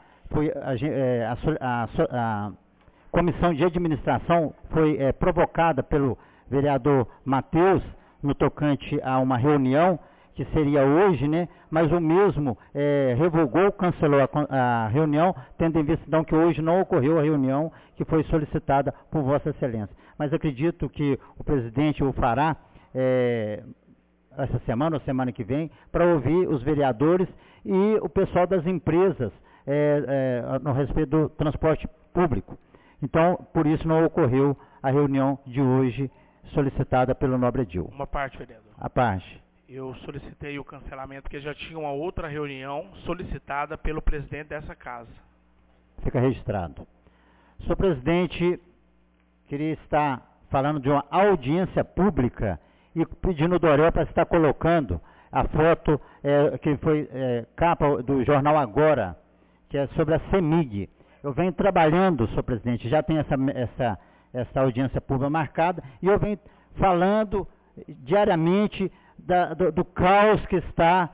comissão de administração foi provocada pelo vereador Matheus no tocante a uma reunião que seria hoje, né? Mas o mesmo revogou, cancelou a reunião, tendo em vista então que hoje não ocorreu a reunião que foi solicitada por Vossa Excelência. Mas acredito que o presidente o fará essa semana ou semana que vem, para ouvir os vereadores e o pessoal das empresas no respeito do transporte público. Então, por isso não ocorreu a reunião de hoje solicitada pelo nobre Edil. Uma parte, vereador. A parte. Eu solicitei o cancelamento porque já tinha uma outra reunião solicitada pelo presidente dessa casa. Fica registrado. Senhor presidente, queria estar falando de uma audiência pública e pedindo o Dorel para estar colocando a foto que foi capa do jornal Agora, que é sobre a CEMIG. Eu venho trabalhando, senhor presidente, já tem essa audiência pública marcada, e eu venho falando diariamente do caos que está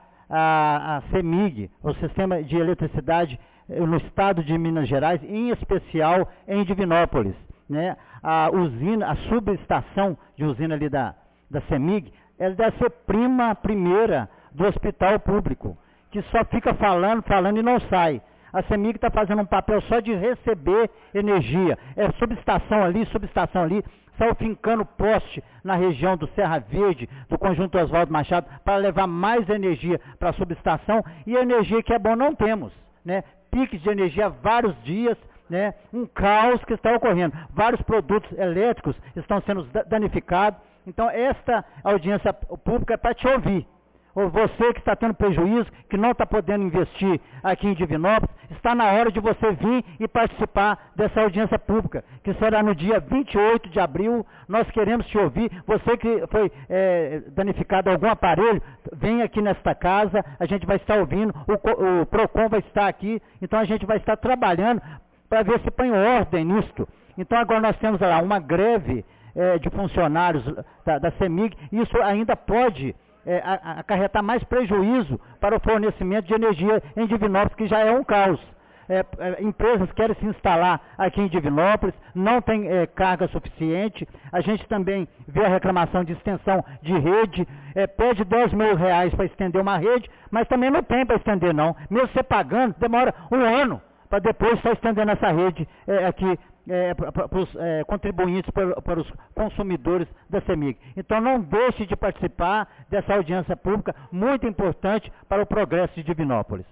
a CEMIG, o Sistema de Eletricidade no estado de Minas Gerais, em especial em Divinópolis, né? A subestação de usina ali da CEMIG, ela deve ser prima primeira do hospital público, que só fica falando e não sai. A CEMIG está fazendo um papel só de receber energia. Subestação ali, saiu fincando poste na região do Serra Verde, do Conjunto Oswaldo Machado, para levar mais energia para a subestação, e a energia que é bom não temos, né? Piques de energia vários dias, né? Um caos que está ocorrendo. Vários produtos elétricos estão sendo danificados. Então, esta audiência pública é para te ouvir. Ou você que está tendo prejuízo, que não está podendo investir aqui em Divinópolis, está na hora de você vir e participar dessa audiência pública, que será no dia 28 de abril. Nós queremos te ouvir. Você que foi danificado algum aparelho, vem aqui nesta casa, a gente vai estar ouvindo, o PROCON vai estar aqui, então a gente vai estar trabalhando para ver se põe ordem nisto. Então agora nós temos lá uma greve de funcionários da CEMIG, isso ainda pode acarretar mais prejuízo para o fornecimento de energia em Divinópolis, que já é um caos. Empresas querem se instalar aqui em Divinópolis, não tem carga suficiente. A gente também vê a reclamação de extensão de rede, pede R$10 mil para estender uma rede, mas também não tem para estender não. Mesmo você pagando, demora um ano para depois estar estendendo essa rede aqui para os contribuintes, para os consumidores da CEMIG. Então não deixe de participar dessa audiência pública, muito importante para o progresso de Divinópolis.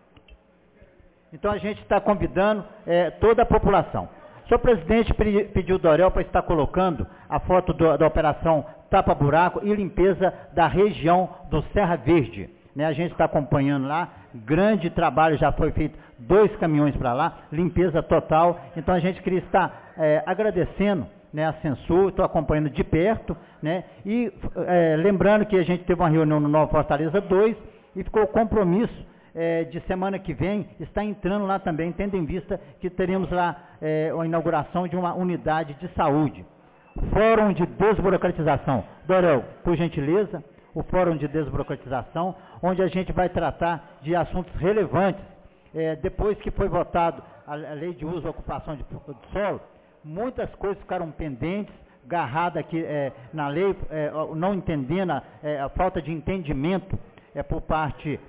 Então a gente está convidando toda a população. O senhor presidente pediu o Dorel para estar colocando a foto da operação Tapa Buraco e limpeza da região do Serra Verde. Né? A gente está acompanhando lá, grande trabalho, já foi feito 2 caminhões para lá, limpeza total. Então a gente queria estar agradecendo, né, a Censur, estou acompanhando de perto, né, e lembrando que a gente teve uma reunião no Nova Fortaleza 2 e ficou o compromisso de semana que vem, está entrando lá também, tendo em vista que teremos lá a inauguração de uma unidade de saúde. Fórum de desburocratização. Dorel, por gentileza, o Fórum de Desburocratização, onde a gente vai tratar de assuntos relevantes. Depois que foi votado a lei de uso e ocupação de solo, muitas coisas ficaram pendentes, agarradas aqui na lei, não entendendo, a falta de entendimento por parte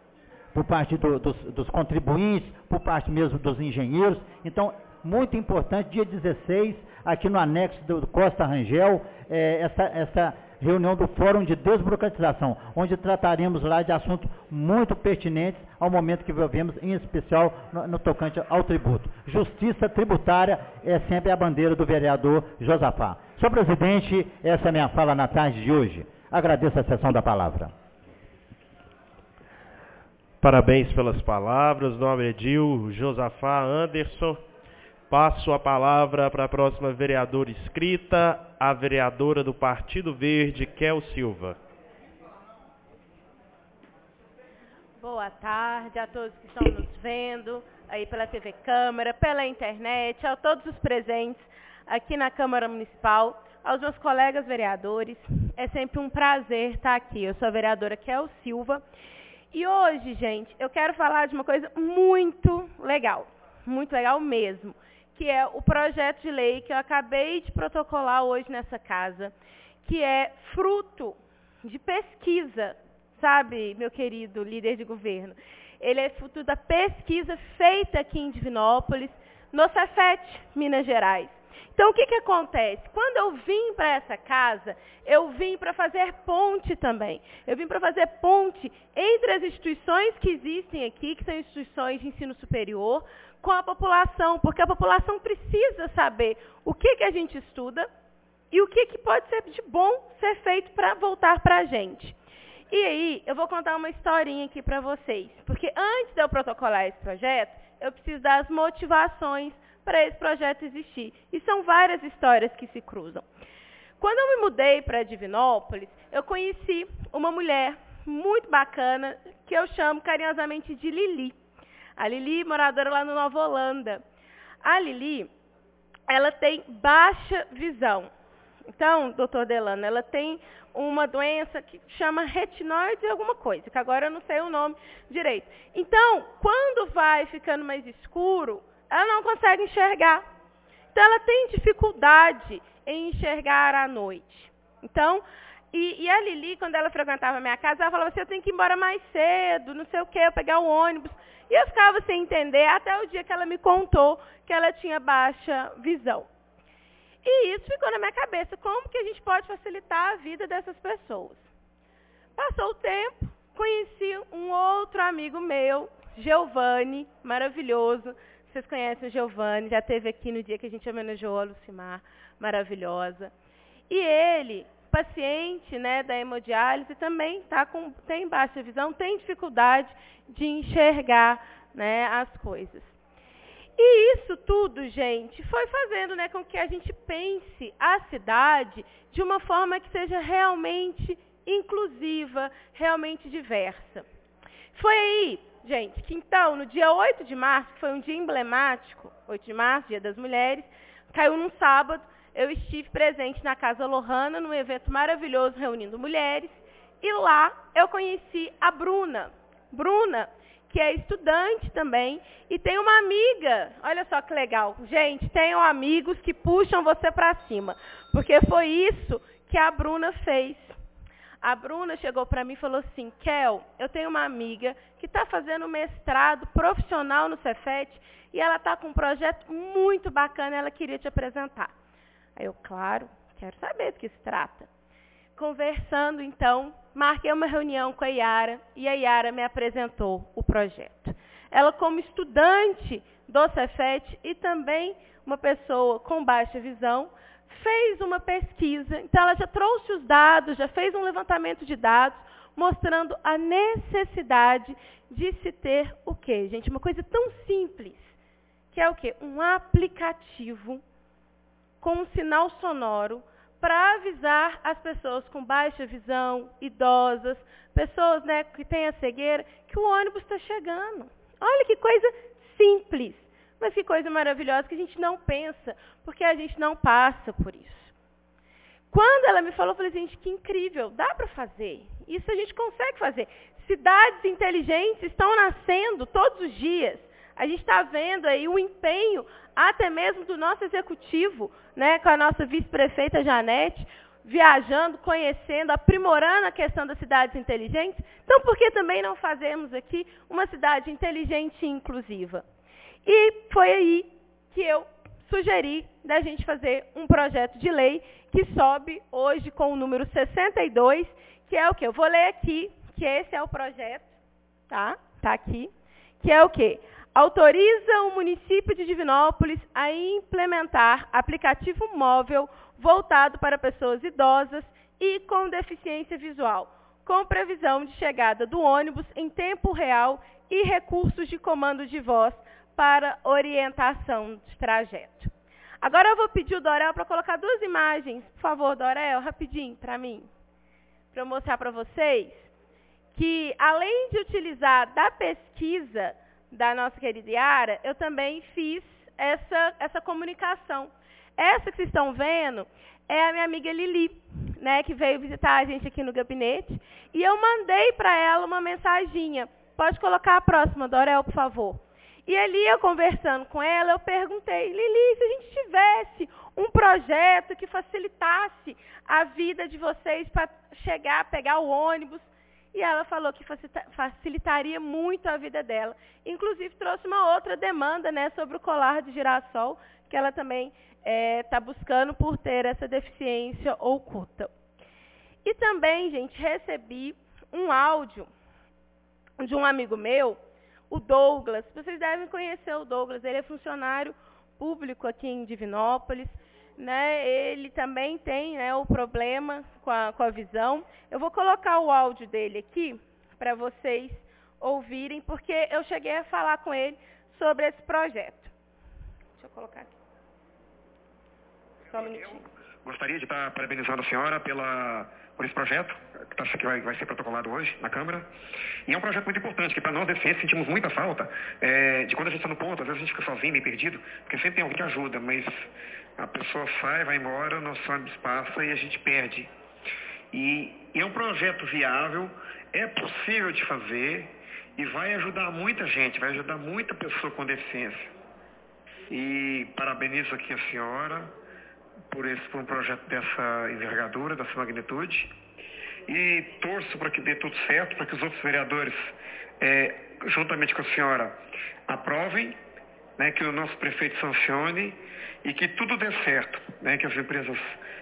dos contribuintes, por parte mesmo dos engenheiros. Então, muito importante, dia 16, aqui no anexo do Costa Rangel, essa reunião do Fórum de Desburocratização, onde trataremos lá de assuntos muito pertinentes ao momento que vivemos, em especial no tocante ao tributo. Justiça tributária é sempre a bandeira do vereador Josafá. Senhor presidente, essa é a minha fala na tarde de hoje. Agradeço a sessão da palavra. Parabéns pelas palavras, nobre Edil, Josafá Anderson. Passo a palavra para a próxima vereadora inscrita, a vereadora do Partido Verde, Kel Silva. Boa tarde a todos que estão nos vendo, aí pela TV Câmara, pela internet, a todos os presentes aqui na Câmara Municipal, aos meus colegas vereadores. É sempre um prazer estar aqui. Eu sou a vereadora Kel Silva. E hoje, gente, eu quero falar de uma coisa muito legal mesmo, que é o projeto de lei que eu acabei de protocolar hoje nessa casa, que é fruto de pesquisa, sabe, meu querido líder de governo? Ele é fruto da pesquisa feita aqui em Divinópolis, no Cefet, Minas Gerais. Então, o que acontece? Quando eu vim para essa casa, eu vim para fazer ponte também. Eu vim para fazer ponte entre as instituições que existem aqui, que são instituições de ensino superior, com a população, porque a população precisa saber o que a gente estuda e o que pode ser de bom ser feito para voltar para a gente. E aí, eu vou contar uma historinha aqui para vocês, porque antes de eu protocolar esse projeto, eu preciso dar as motivações para esse projeto existir. E são várias histórias que se cruzam. Quando eu me mudei para Divinópolis, eu conheci uma mulher muito bacana, que eu chamo carinhosamente de Lili. A Lili, moradora lá no Nova Holanda. A Lili, ela tem baixa visão. Então, doutor Delano, ela tem uma doença que chama retinoide alguma coisa, que agora eu não sei o nome direito. Então, quando vai ficando mais escuro, ela não consegue enxergar. Então, ela tem dificuldade em enxergar à noite. Então, e a Lili, quando ela frequentava a minha casa, ela falava assim, eu tenho que ir embora mais cedo, não sei o quê, eu pegar o ônibus. E eu ficava sem entender até o dia que ela me contou que ela tinha baixa visão. E isso ficou na minha cabeça, como que a gente pode facilitar a vida dessas pessoas? Passou o tempo, conheci um outro amigo meu, Giovanni, maravilhoso. Vocês conhecem o Giovanni, já esteve aqui no dia que a gente homenageou a Lucimar, maravilhosa. E ele, paciente, né, da hemodiálise, também tem baixa visão, tem dificuldade de enxergar, né, as coisas. E isso tudo, gente, foi fazendo, né, com que a gente pense a cidade de uma forma que seja realmente inclusiva, realmente diversa. Foi aí, gente, que então, no dia 8 de março, que foi um dia emblemático, 8 de março, Dia das Mulheres, caiu num sábado, eu estive presente na Casa Lohana, num evento maravilhoso reunindo mulheres, e lá eu conheci a Bruna. Bruna, que é estudante também, e tem uma amiga, olha só que legal, gente, tenham amigos que puxam você para cima, porque foi isso que a Bruna fez. A Bruna chegou para mim e falou assim, Kel, eu tenho uma amiga que está fazendo mestrado profissional no Cefet, e ela está com um projeto muito bacana, ela queria te apresentar. Aí eu, claro, quero saber do que se trata. Conversando, então, marquei uma reunião com a Yara, e a Yara me apresentou o projeto. Ela, como estudante do Cefet e também uma pessoa com baixa visão, fez uma pesquisa. Então, ela já trouxe os dados, já fez um levantamento de dados, mostrando a necessidade de se ter o quê, gente? Uma coisa tão simples, que é o quê? Um aplicativo com um sinal sonoro para avisar as pessoas com baixa visão, idosas, pessoas, né, que têm a cegueira, que o ônibus está chegando. Olha que coisa simples, mas que coisa maravilhosa que a gente não pensa, porque a gente não passa por isso. Quando ela me falou, eu falei, gente, que incrível, dá para fazer. Isso a gente consegue fazer. Cidades inteligentes estão nascendo todos os dias. A gente está vendo aí o empenho, até mesmo do nosso executivo, né, com a nossa vice-prefeita Janete, viajando, conhecendo, aprimorando a questão das cidades inteligentes. Então, por que também não fazemos aqui uma cidade inteligente e inclusiva? E foi aí que eu sugeri da gente fazer um projeto de lei que sobe hoje com o número 62, que é o quê? Eu vou ler aqui, que esse é o projeto, tá? Tá aqui, que é o quê? Autoriza o município de Divinópolis a implementar aplicativo móvel voltado para pessoas idosas e com deficiência visual, com previsão de chegada do ônibus em tempo real e recursos de comando de voz para orientação de trajeto. Agora eu vou pedir o Dorel para colocar 2 imagens. Por favor, Dorel, rapidinho, para mim. Para eu mostrar para vocês que, além de utilizar da pesquisa da nossa querida Yara, eu também fiz essa comunicação. Essa que vocês estão vendo é a minha amiga Lili, né, que veio visitar a gente aqui no gabinete, e eu mandei para ela uma mensaginha. Pode colocar a próxima, Dorel, por favor. E ali, eu conversando com ela, eu perguntei, Lili, se a gente tivesse um projeto que facilitasse a vida de vocês para chegar, pegar o ônibus, e ela falou que facilitaria muito a vida dela. Inclusive, trouxe uma outra demanda, né, sobre o colar de girassol, que ela também está buscando por ter essa deficiência oculta. E também, gente, recebi um áudio de um amigo meu, o Douglas. Vocês devem conhecer o Douglas, ele é funcionário público aqui em Divinópolis, né? Ele também tem, né, o problema com a visão. Eu vou colocar o áudio dele aqui para vocês ouvirem, porque eu cheguei a falar com ele sobre esse projeto. Deixa eu colocar aqui. Só um minutinho. Eu gostaria de estar parabenizando a senhora por esse projeto, que vai ser protocolado hoje na Câmara. E é um projeto muito importante, que para nós deficientes sentimos muita falta de quando a gente está no ponto, às vezes a gente fica sozinho, meio perdido, porque sempre tem alguém que ajuda, mas a pessoa sai, vai embora, o nosso ônibus passa e a gente perde. E é um projeto viável, é possível de fazer e vai ajudar muita gente, vai ajudar muita pessoa com deficiência. E parabenizo aqui a senhora por um projeto dessa envergadura, dessa magnitude, e torço para que dê tudo certo, para que os outros vereadores, juntamente com a senhora, aprovem, né, que o nosso prefeito sancione e que tudo dê certo, né, que as empresas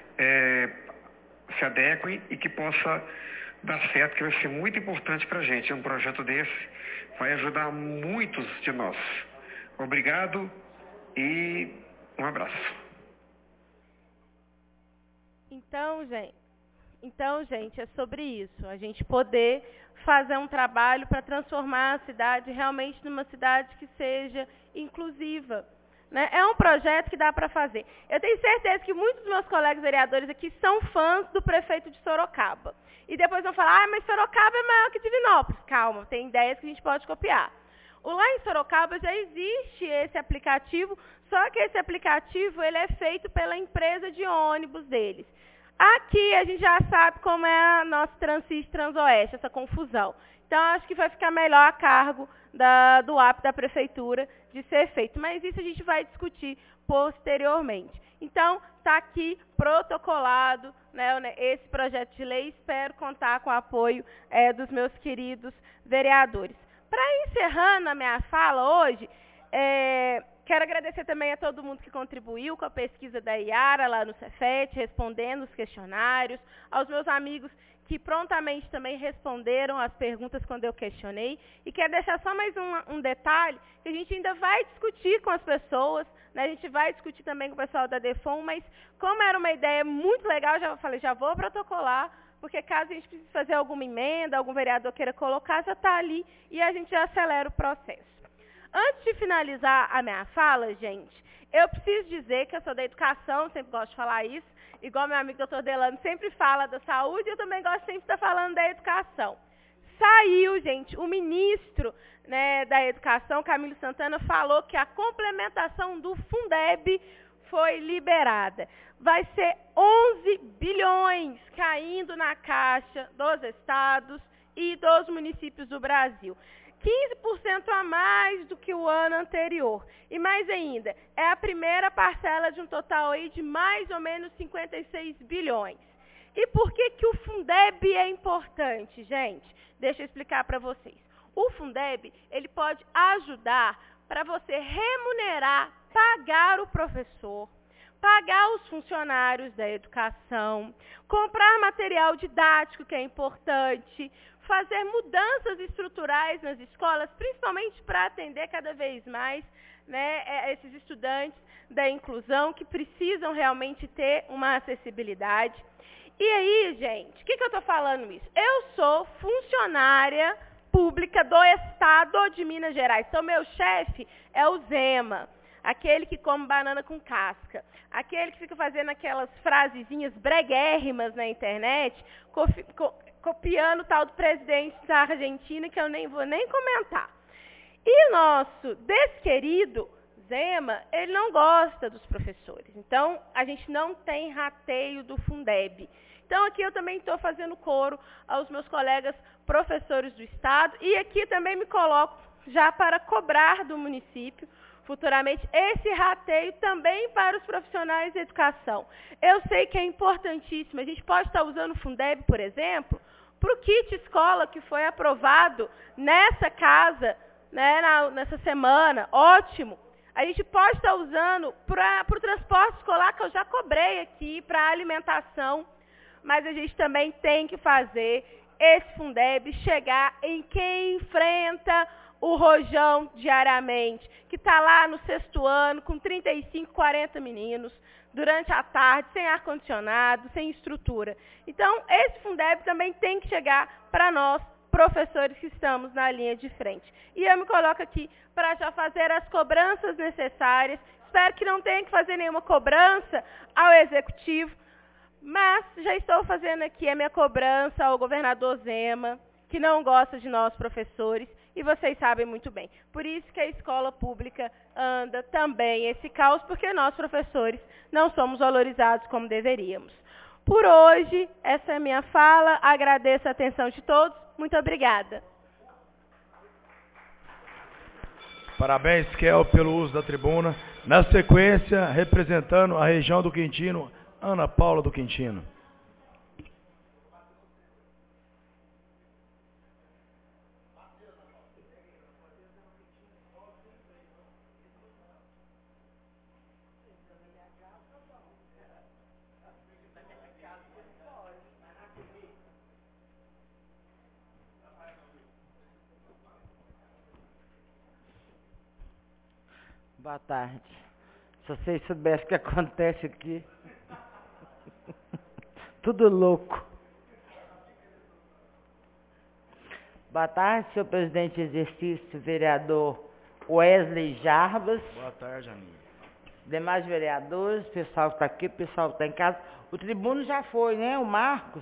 se adequem e que possa dar certo, que vai ser muito importante para a gente. Um projeto desse vai ajudar muitos de nós. Obrigado e um abraço. Então, gente, é sobre isso. A gente poder fazer um trabalho para transformar a cidade realmente numa cidade que seja inclusiva. Né? É um projeto que dá para fazer. Eu tenho certeza que muitos dos meus colegas vereadores aqui são fãs do prefeito de Sorocaba. E depois vão falar, mas Sorocaba é maior que Divinópolis. Calma, tem ideias que a gente pode copiar. Lá em Sorocaba já existe esse aplicativo, só que esse aplicativo ele é feito pela empresa de ônibus deles. Aqui a gente já sabe como é a nossa Transis Transoeste, essa confusão. Então, acho que vai ficar melhor a cargo do app da prefeitura de ser feito. Mas isso a gente vai discutir posteriormente. Então, está aqui protocolado, né, esse projeto de lei. Espero contar com o apoio dos meus queridos vereadores. Para encerrando a minha fala hoje, quero agradecer também a todo mundo que contribuiu com a pesquisa da Yara lá no Cefet, respondendo os questionários, aos meus amigos que prontamente também responderam as perguntas quando eu questionei. E quero deixar só mais um detalhe, que a gente ainda vai discutir com as pessoas, né? A gente vai discutir também com o pessoal da DEFON, mas como era uma ideia muito legal, já falei, já vou protocolar, porque caso a gente precise fazer alguma emenda, algum vereador queira colocar, já está ali e a gente já acelera o processo. Antes de finalizar a minha fala, gente, eu preciso dizer que eu sou da educação, sempre gosto de falar isso, igual meu amigo doutor Delano sempre fala da saúde, eu também gosto sempre de estar falando da educação. Saiu, gente, o ministro, né, da Educação, Camilo Santana, falou que a complementação do Fundeb foi liberada. Vai ser 11 bilhões caindo na caixa dos estados e dos municípios do Brasil. 15% a mais do que o ano anterior. E mais ainda, é a primeira parcela de um total aí de mais ou menos 56 bilhões. E por que que o Fundeb é importante, gente? Deixa eu explicar para vocês. O Fundeb, ele pode ajudar para você remunerar, pagar o professor, pagar os funcionários da educação, comprar material didático, que é importante, fazer mudanças estruturais nas escolas, principalmente para atender cada vez mais, né, esses estudantes da inclusão que precisam realmente ter uma acessibilidade. E aí, gente, o que eu estou falando isso? Eu sou funcionária pública do Estado de Minas Gerais. Então, meu chefe é o Zema, aquele que come banana com casca, aquele que fica fazendo aquelas frasezinhas breguérrimas na internet, copiando o tal do presidente da Argentina, que eu nem vou nem comentar. E o nosso desquerido Zema, ele não gosta dos professores. Então, a gente não tem rateio do Fundeb. Então, aqui eu também estou fazendo coro aos meus colegas professores do Estado e aqui também me coloco já para cobrar do município, futuramente, esse rateio também para os profissionais de educação. Eu sei que é importantíssimo. A gente pode estar usando o Fundeb, por exemplo, para o kit escola que foi aprovado nessa casa, né, nessa semana. Ótimo. A gente pode estar usando para o transporte escolar, que eu já cobrei aqui, para a alimentação. Mas a gente também tem que fazer esse Fundeb chegar em quem enfrenta o rojão diariamente, que está lá no 6º ano, com 35, 40 meninos, durante a tarde, sem ar-condicionado, sem estrutura. Então, esse Fundeb também tem que chegar para nós, professores que estamos na linha de frente. E eu me coloco aqui para já fazer as cobranças necessárias. Espero que não tenha que fazer nenhuma cobrança ao Executivo, mas já estou fazendo aqui a minha cobrança ao governador Zema, que não gosta de nós, professores, e vocês sabem muito bem. Por isso que a escola pública anda também esse caos, porque nós, professores, não somos valorizados como deveríamos. Por hoje, essa é a minha fala. Agradeço a atenção de todos. Muito obrigada. Parabéns, Kel, pelo uso da tribuna. Na sequência, representando a região do Quintino, Ana Paula do Quintino. Boa tarde. Se vocês soubessem o que acontece aqui. Tudo louco. Boa tarde, senhor presidente de exercício, vereador Wesley Jarbas. Boa tarde, amigo. Demais vereadores, pessoal que está aqui, pessoal que está em casa. O tribuno já foi, né? O Marcos.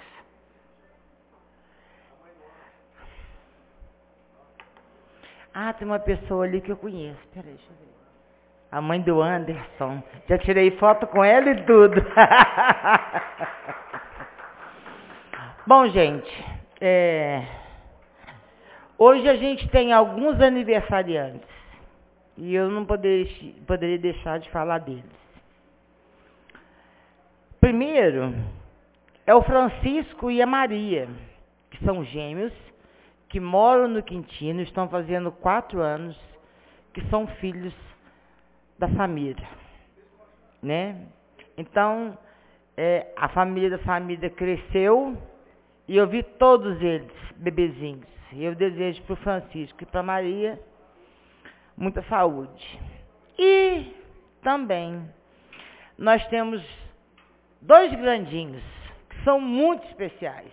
Ah, tem uma pessoa ali que eu conheço. Peraí, deixa eu ver. A mãe do Anderson. Já tirei foto com ela e tudo. Bom, gente, hoje a gente tem alguns aniversariantes. E eu não poderia deixar de falar deles. Primeiro, é o Francisco e a Maria, que são gêmeos, que moram no Quintino, estão fazendo 4 anos, que são filhos da família, né? Então, a família da família cresceu e eu vi todos eles, bebezinhos. E eu desejo para o Francisco e para a Maria muita saúde. E também nós temos 2 grandinhos, que são muito especiais,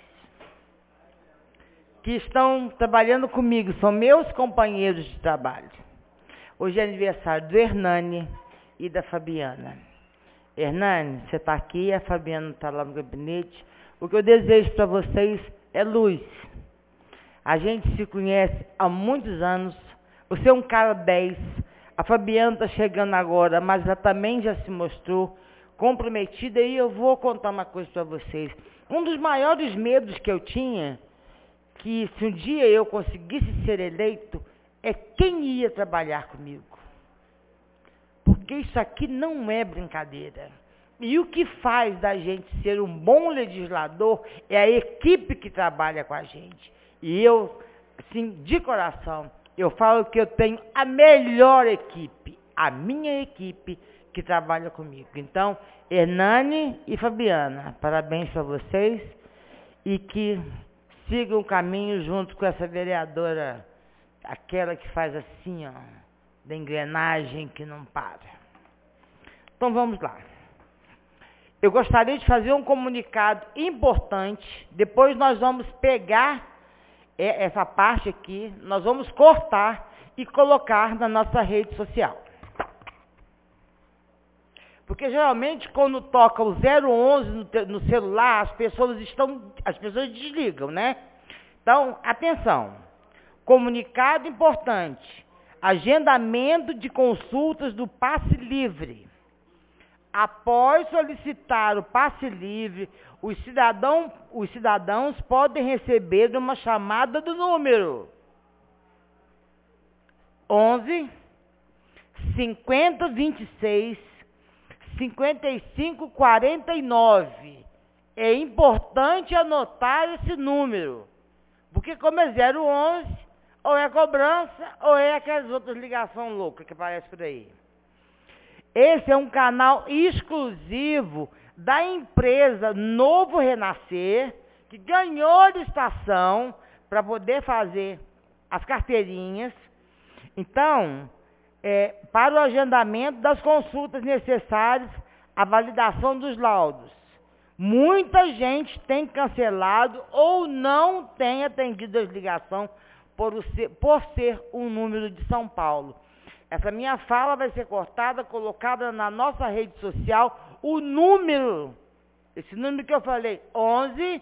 que estão trabalhando comigo, são meus companheiros de trabalho. Hoje é aniversário do Hernani e da Fabiana. Hernani, você está aqui, a Fabiana está lá no gabinete. O que eu desejo para vocês é luz. A gente se conhece há muitos anos. Você é um cara 10. A Fabiana está chegando agora, mas ela também já se mostrou comprometida. E eu vou contar uma coisa para vocês. Um dos maiores medos que eu tinha, que se um dia eu conseguisse ser eleito, é quem ia trabalhar comigo. Porque isso aqui não é brincadeira. E o que faz da gente ser um bom legislador é a equipe que trabalha com a gente. E eu, assim, de coração, eu falo que eu tenho a melhor equipe, a minha equipe que trabalha comigo. Então, Hernani e Fabiana, parabéns para vocês e que sigam o caminho junto com essa vereadora, aquela que faz assim, ó, da engrenagem que não para. Então vamos lá. eu gostaria de fazer um comunicado importante. Depois nós vamos pegar essa parte aqui, nós vamos cortar e colocar na nossa rede social. Porque geralmente quando toca o 011 no celular, as pessoas desligam, né? Então, atenção. Comunicado importante. Agendamento de consultas do passe livre. Após solicitar o passe livre, os cidadãos podem receber uma chamada do número 11 5026 5549. É importante anotar esse número, porque como é 011, ou é cobrança, ou é aquelas outras ligações loucas que aparecem por aí. Esse é um canal exclusivo da empresa Novo Renascer, que ganhou licitação para poder fazer as carteirinhas. Então, para o agendamento das consultas necessárias à validação dos laudos. Muita gente tem cancelado ou não tem atendido as ligações por ser um número de São Paulo. Essa minha fala vai ser cortada, colocada na nossa rede social, o número, esse número que eu falei, 11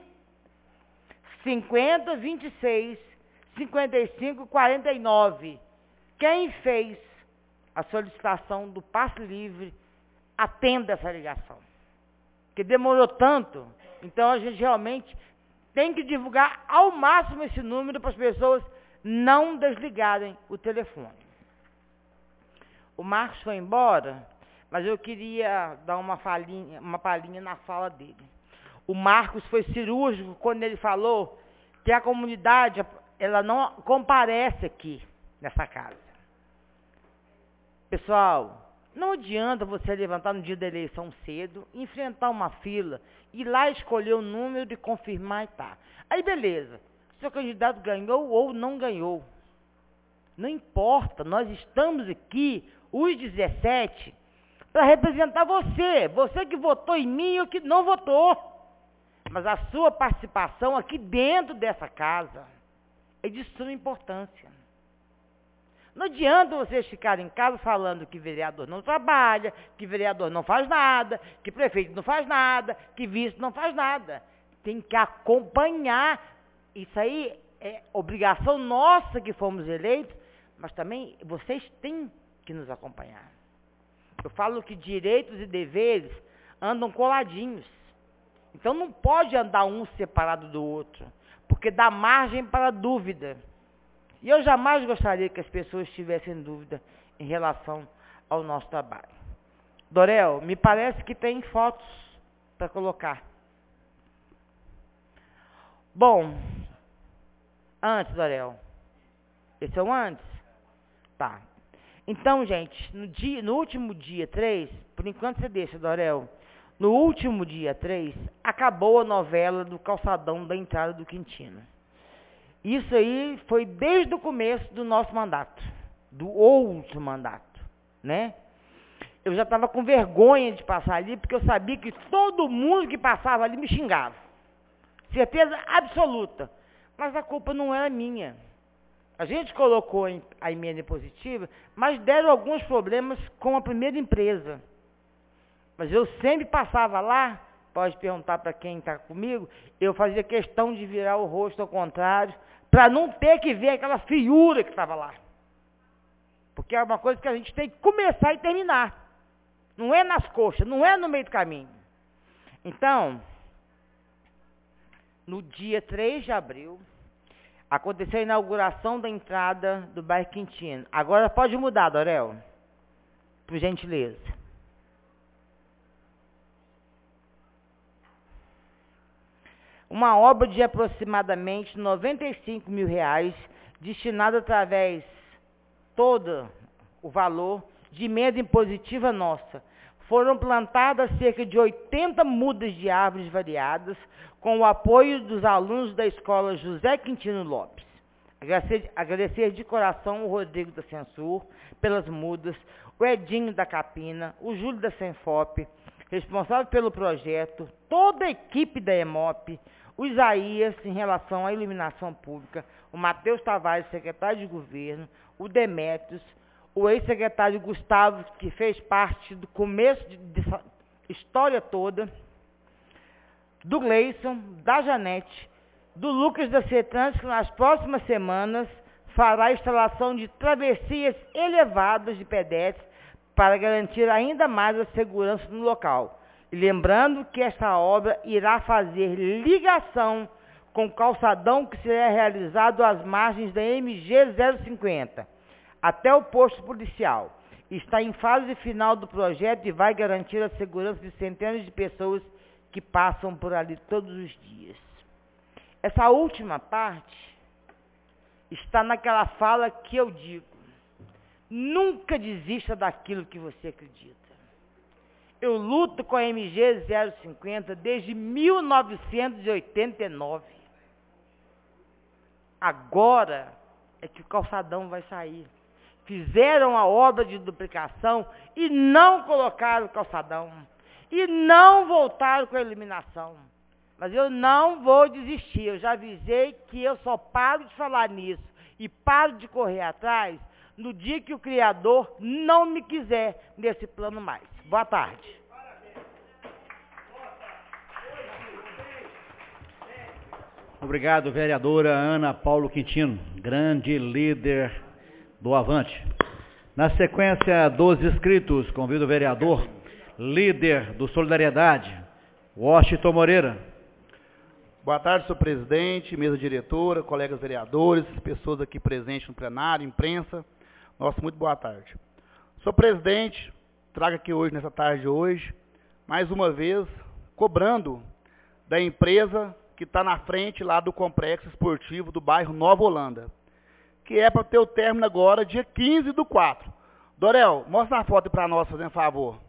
50 26 55 49. Quem fez a solicitação do passe livre, atenda essa ligação. Porque demorou tanto, então a gente realmente tem que divulgar ao máximo esse número para as pessoas não desligarem o telefone. O Marcos foi embora, mas eu queria dar uma palhinha na fala dele. O Marcos foi cirúrgico quando ele falou que a comunidade, ela não comparece aqui nessa casa. Pessoal, não adianta você levantar no dia da eleição cedo, enfrentar uma fila, ir lá escolher o número e confirmar e tá. Aí beleza, seu candidato ganhou ou não ganhou. Não importa, nós estamos aqui, os 17, para representar você que votou em mim ou que não votou. Mas a sua participação aqui dentro dessa casa é de suma importância. Não adianta vocês ficarem em casa falando que vereador não trabalha, que vereador não faz nada, que prefeito não faz nada, que vice não faz nada. Tem que acompanhar. Isso aí é obrigação nossa que fomos eleitos, mas também vocês têm que nos acompanhar. Eu falo que direitos e deveres andam coladinhos. Então não pode andar um separado do outro, porque dá margem para dúvida. E eu jamais gostaria que as pessoas tivessem dúvida em relação ao nosso trabalho. Dorel, me parece que tem fotos para colocar. Bom, antes, Dorel. Esse é o antes? Tá. Então, gente, no último dia 3, por enquanto você deixa, Dorel. No último dia 3, acabou a novela do calçadão da entrada do Quintino. Isso aí foi desde o começo do nosso mandato, do outro mandato, né? Eu já estava com vergonha de passar ali, porque eu sabia que todo mundo que passava ali me xingava. Certeza absoluta. Mas a culpa não era minha. A gente colocou a emenda positiva, mas deram alguns problemas com a primeira empresa. Mas eu sempre passava lá, pode perguntar para quem está comigo, eu fazia questão de virar o rosto ao contrário, para não ter que ver aquela feiura que estava lá. Porque é uma coisa que a gente tem que começar e terminar. Não é nas coxas, não é no meio do caminho. Então, no dia 3 de abril, aconteceu a inauguração da entrada do bairro Quintino. Agora pode mudar, Dorel, por gentileza. Uma obra de aproximadamente R$95 mil, destinada através todo o valor de emenda impositiva nossa. Foram plantadas cerca de 80 mudas de árvores variadas, com o apoio dos alunos da escola José Quintino Lopes. Agradecer de coração o Rodrigo da Censur pelas mudas, o Edinho da Capina, o Júlio da Senfop, responsável pelo projeto, toda a equipe da EMOP, o Isaías, em relação à iluminação pública, o Matheus Tavares, secretário de governo, o Demétrios, o ex-secretário Gustavo, que fez parte do começo dessa história toda, do Gleison, da Janete, do Lucas da CETRANS, que nas próximas semanas fará a instalação de travessias elevadas de pedestres para garantir ainda mais a segurança no local. E lembrando que esta obra irá fazer ligação com o calçadão que será realizado às margens da MG 050, até o posto policial. Está em fase final do projeto e vai garantir a segurança de centenas de pessoas que passam por ali todos os dias. Essa última parte está naquela fala que eu digo: nunca desista daquilo que você acredita. Eu luto com a MG 050 desde 1989. Agora é que o calçadão vai sair. Fizeram a obra de duplicação e não colocaram o calçadão. E não voltaram com a iluminação. Mas eu não vou desistir. Eu já avisei que eu só paro de falar nisso e paro de correr atrás no dia que o Criador não me quiser nesse plano mais. Boa tarde. Obrigado, vereadora Ana Paulo Quintino, grande líder do Avante. Na sequência dos inscritos, convido o vereador, líder do Solidariedade, Washington Moreira. Boa tarde, senhor presidente, mesa diretora, colegas vereadores, pessoas aqui presentes no plenário, imprensa. Nossa, muito boa tarde. Senhor presidente, trago aqui hoje, nessa tarde de hoje, mais uma vez, cobrando da empresa que está na frente lá do complexo esportivo do bairro Nova Holanda, que é para ter o término agora, dia 15/4. Dorel, mostra a foto para nós, fazendo favor.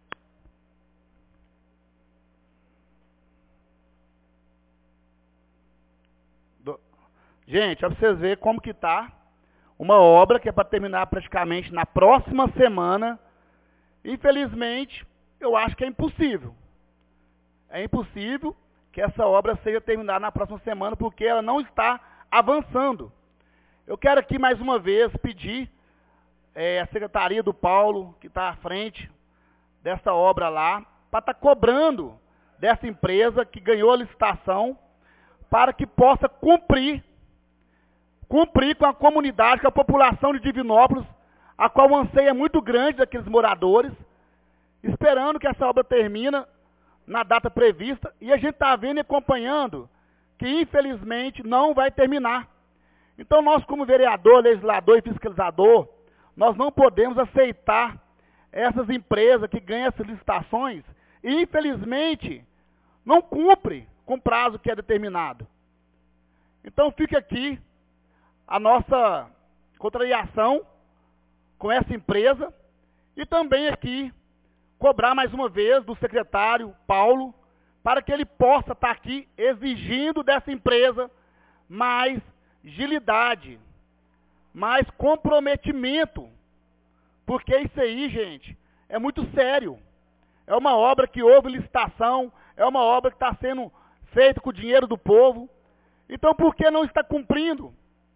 Gente, para vocês verem como que está uma obra que é para terminar praticamente na próxima semana. Infelizmente, eu acho que é impossível. É impossível que essa obra seja terminada na próxima semana, porque ela não está avançando. Eu quero aqui mais uma vez pedir a secretaria do Paulo, que está à frente dessa obra lá, para estar cobrando dessa empresa que ganhou a licitação, para que possa cumprir com a comunidade, com a população de Divinópolis, a qual o anseio é muito grande daqueles moradores, esperando que essa obra termine na data prevista, e a gente está vendo e acompanhando que, infelizmente, não vai terminar. Então, nós, como vereador, legislador e fiscalizador, nós não podemos aceitar essas empresas que ganham essas licitações e, infelizmente, não cumprem com o prazo que é determinado. Então, fica aqui a nossa contrariação com essa empresa e também aqui cobrar mais uma vez do secretário Paulo para que ele possa estar aqui exigindo dessa empresa mais agilidade, mais comprometimento, porque isso aí, gente, é muito sério. É uma obra que houve licitação, é uma obra que está sendo feita com o dinheiro do povo. Então, por que não está cumprindo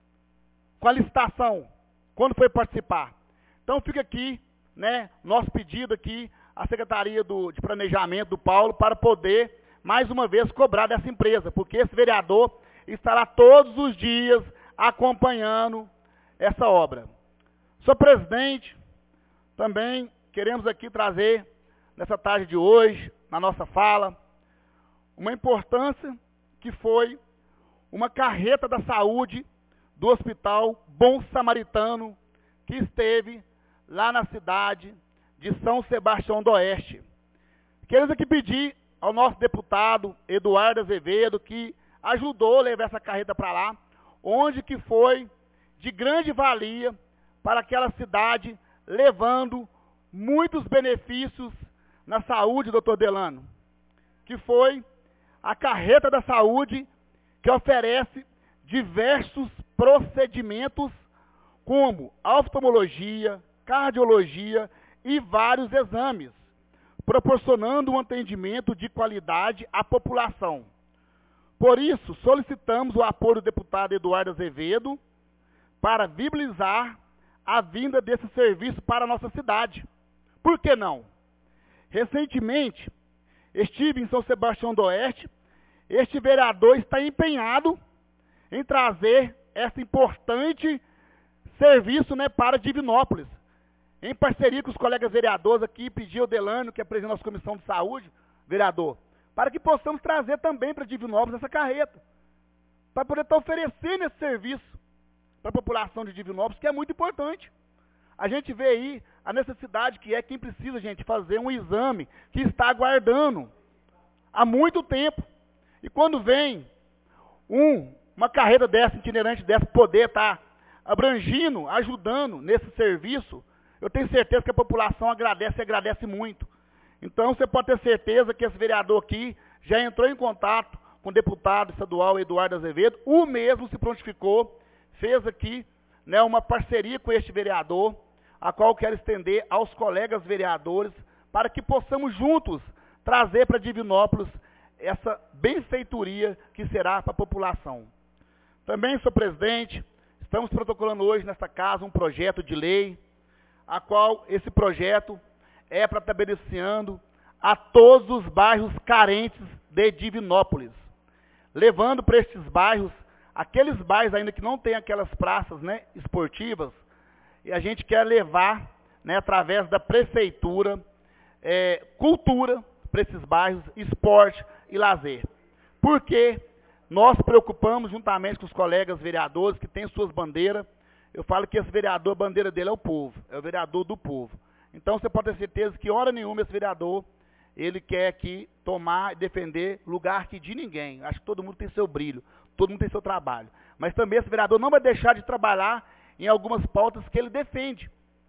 com a licitação quando foi participar? Então, fica aqui, né, nosso pedido aqui à Secretaria de Planejamento do Paulo para poder, mais uma vez, cobrar dessa empresa, porque esse vereador estará todos os dias acompanhando essa obra. Senhor presidente, também queremos aqui trazer, nessa tarde de hoje, na nossa fala, uma importância que foi uma carreta da saúde do Hospital Bom Samaritano, que esteve lá na cidade de São Sebastião do Oeste. Queremos aqui pedir ao nosso deputado Eduardo Azevedo, que ajudou a levar essa carreta para lá, onde que foi de grande valia para aquela cidade, levando muitos benefícios na saúde, doutor Delano, que foi a carreta da saúde que oferece diversos procedimentos como oftalmologia, cardiologia e vários exames. proporcionando um atendimento de qualidade à população. Por isso, solicitamos o apoio do deputado Eduardo Azevedo para viabilizar a vinda desse serviço para a nossa cidade. Por que não? Recentemente, estive em São Sebastião do Oeste, este vereador está empenhado em trazer esse importante serviço, né, para Divinópolis. Em parceria com os colegas vereadores aqui, pediu o Delano, que é presidente da nossa Comissão de Saúde, vereador, para que possamos trazer também para Divinópolis essa carreta, para poder estar oferecendo esse serviço para a população de Divinópolis, que é muito importante. A gente vê aí a necessidade que é quem precisa, gente, fazer um exame que está aguardando há muito tempo. E quando vem uma carreira dessa, itinerante dessa, poder estar abrangindo, ajudando nesse serviço, eu tenho certeza que a população agradece e agradece muito. Então, você pode ter certeza que esse vereador aqui já entrou em contato com o deputado estadual Eduardo Azevedo, o mesmo se prontificou, fez aqui, né, uma parceria com este vereador, a qual eu quero estender aos colegas vereadores, para que possamos juntos trazer para Divinópolis essa benfeitoria que será para a população. Também, senhor presidente, estamos protocolando hoje nesta casa um projeto de lei, a qual esse projeto é para estar beneficiando a todos os bairros carentes de Divinópolis, levando para estes bairros, aqueles bairros ainda que não tem aquelas praças, né, esportivas, e a gente quer levar, né, através da prefeitura, cultura para esses bairros, esporte e lazer. Porque nós preocupamos juntamente com os colegas vereadores que têm suas bandeiras. Eu falo que esse vereador, a bandeira dele é o povo, é o vereador do povo. Então você pode ter certeza que hora nenhuma esse vereador, ele quer aqui tomar e defender lugar que de ninguém. Acho que todo mundo tem seu brilho, todo mundo tem seu trabalho. Mas também esse vereador não vai deixar de trabalhar em algumas pautas que ele defende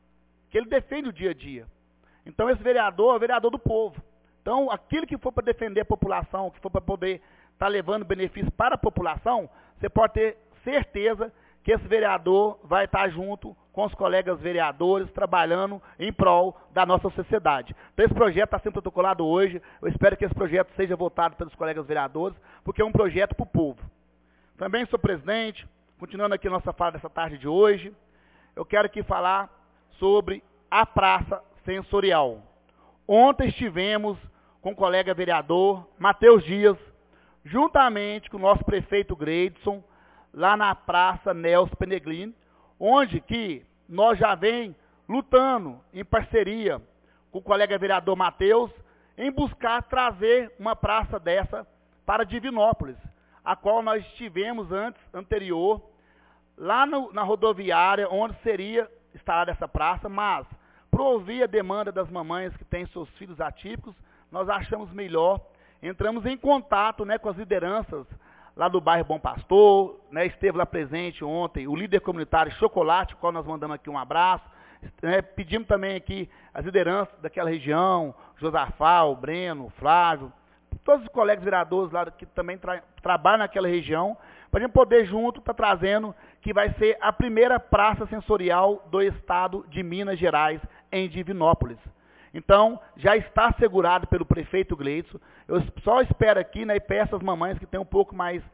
o dia a dia. Então esse vereador é o vereador do povo. Então aquilo que for para defender a população, que for para poder estar levando benefício para a população, você pode ter certeza que esse vereador vai estar junto com os colegas vereadores, trabalhando em prol da nossa sociedade. Então esse projeto está sendo protocolado hoje, eu espero que esse projeto seja votado pelos colegas vereadores, porque é um projeto para o povo. Também, senhor presidente, continuando aqui a nossa fala dessa tarde de hoje, eu quero aqui falar sobre a praça sensorial. Ontem estivemos com o colega vereador Matheus Dias, juntamente com o nosso prefeito Gleidson, lá na Praça Nelson Peneglini, onde que nós já vem lutando em parceria com o colega vereador Matheus, em buscar trazer uma praça dessa para Divinópolis, a qual nós estivemos anterior, lá na rodoviária, onde seria instalada essa praça, mas, por ouvir a demanda das mamães que têm seus filhos atípicos, nós achamos melhor, entramos em contato, né, com as lideranças lá do bairro Bom Pastor, né, esteve lá presente ontem o líder comunitário Chocolate, ao qual nós mandamos aqui um abraço, né, pedimos também aqui as lideranças daquela região, Josafá, o Breno, o Flávio, todos os colegas vereadores lá que também trabalham naquela região, para a gente poder junto estar trazendo que vai ser a primeira praça sensorial do estado de Minas Gerais, em Divinópolis. Então, já está assegurado pelo prefeito Gleidson. Eu só espero aqui, né, e peço às mamães que têm um pouco mais,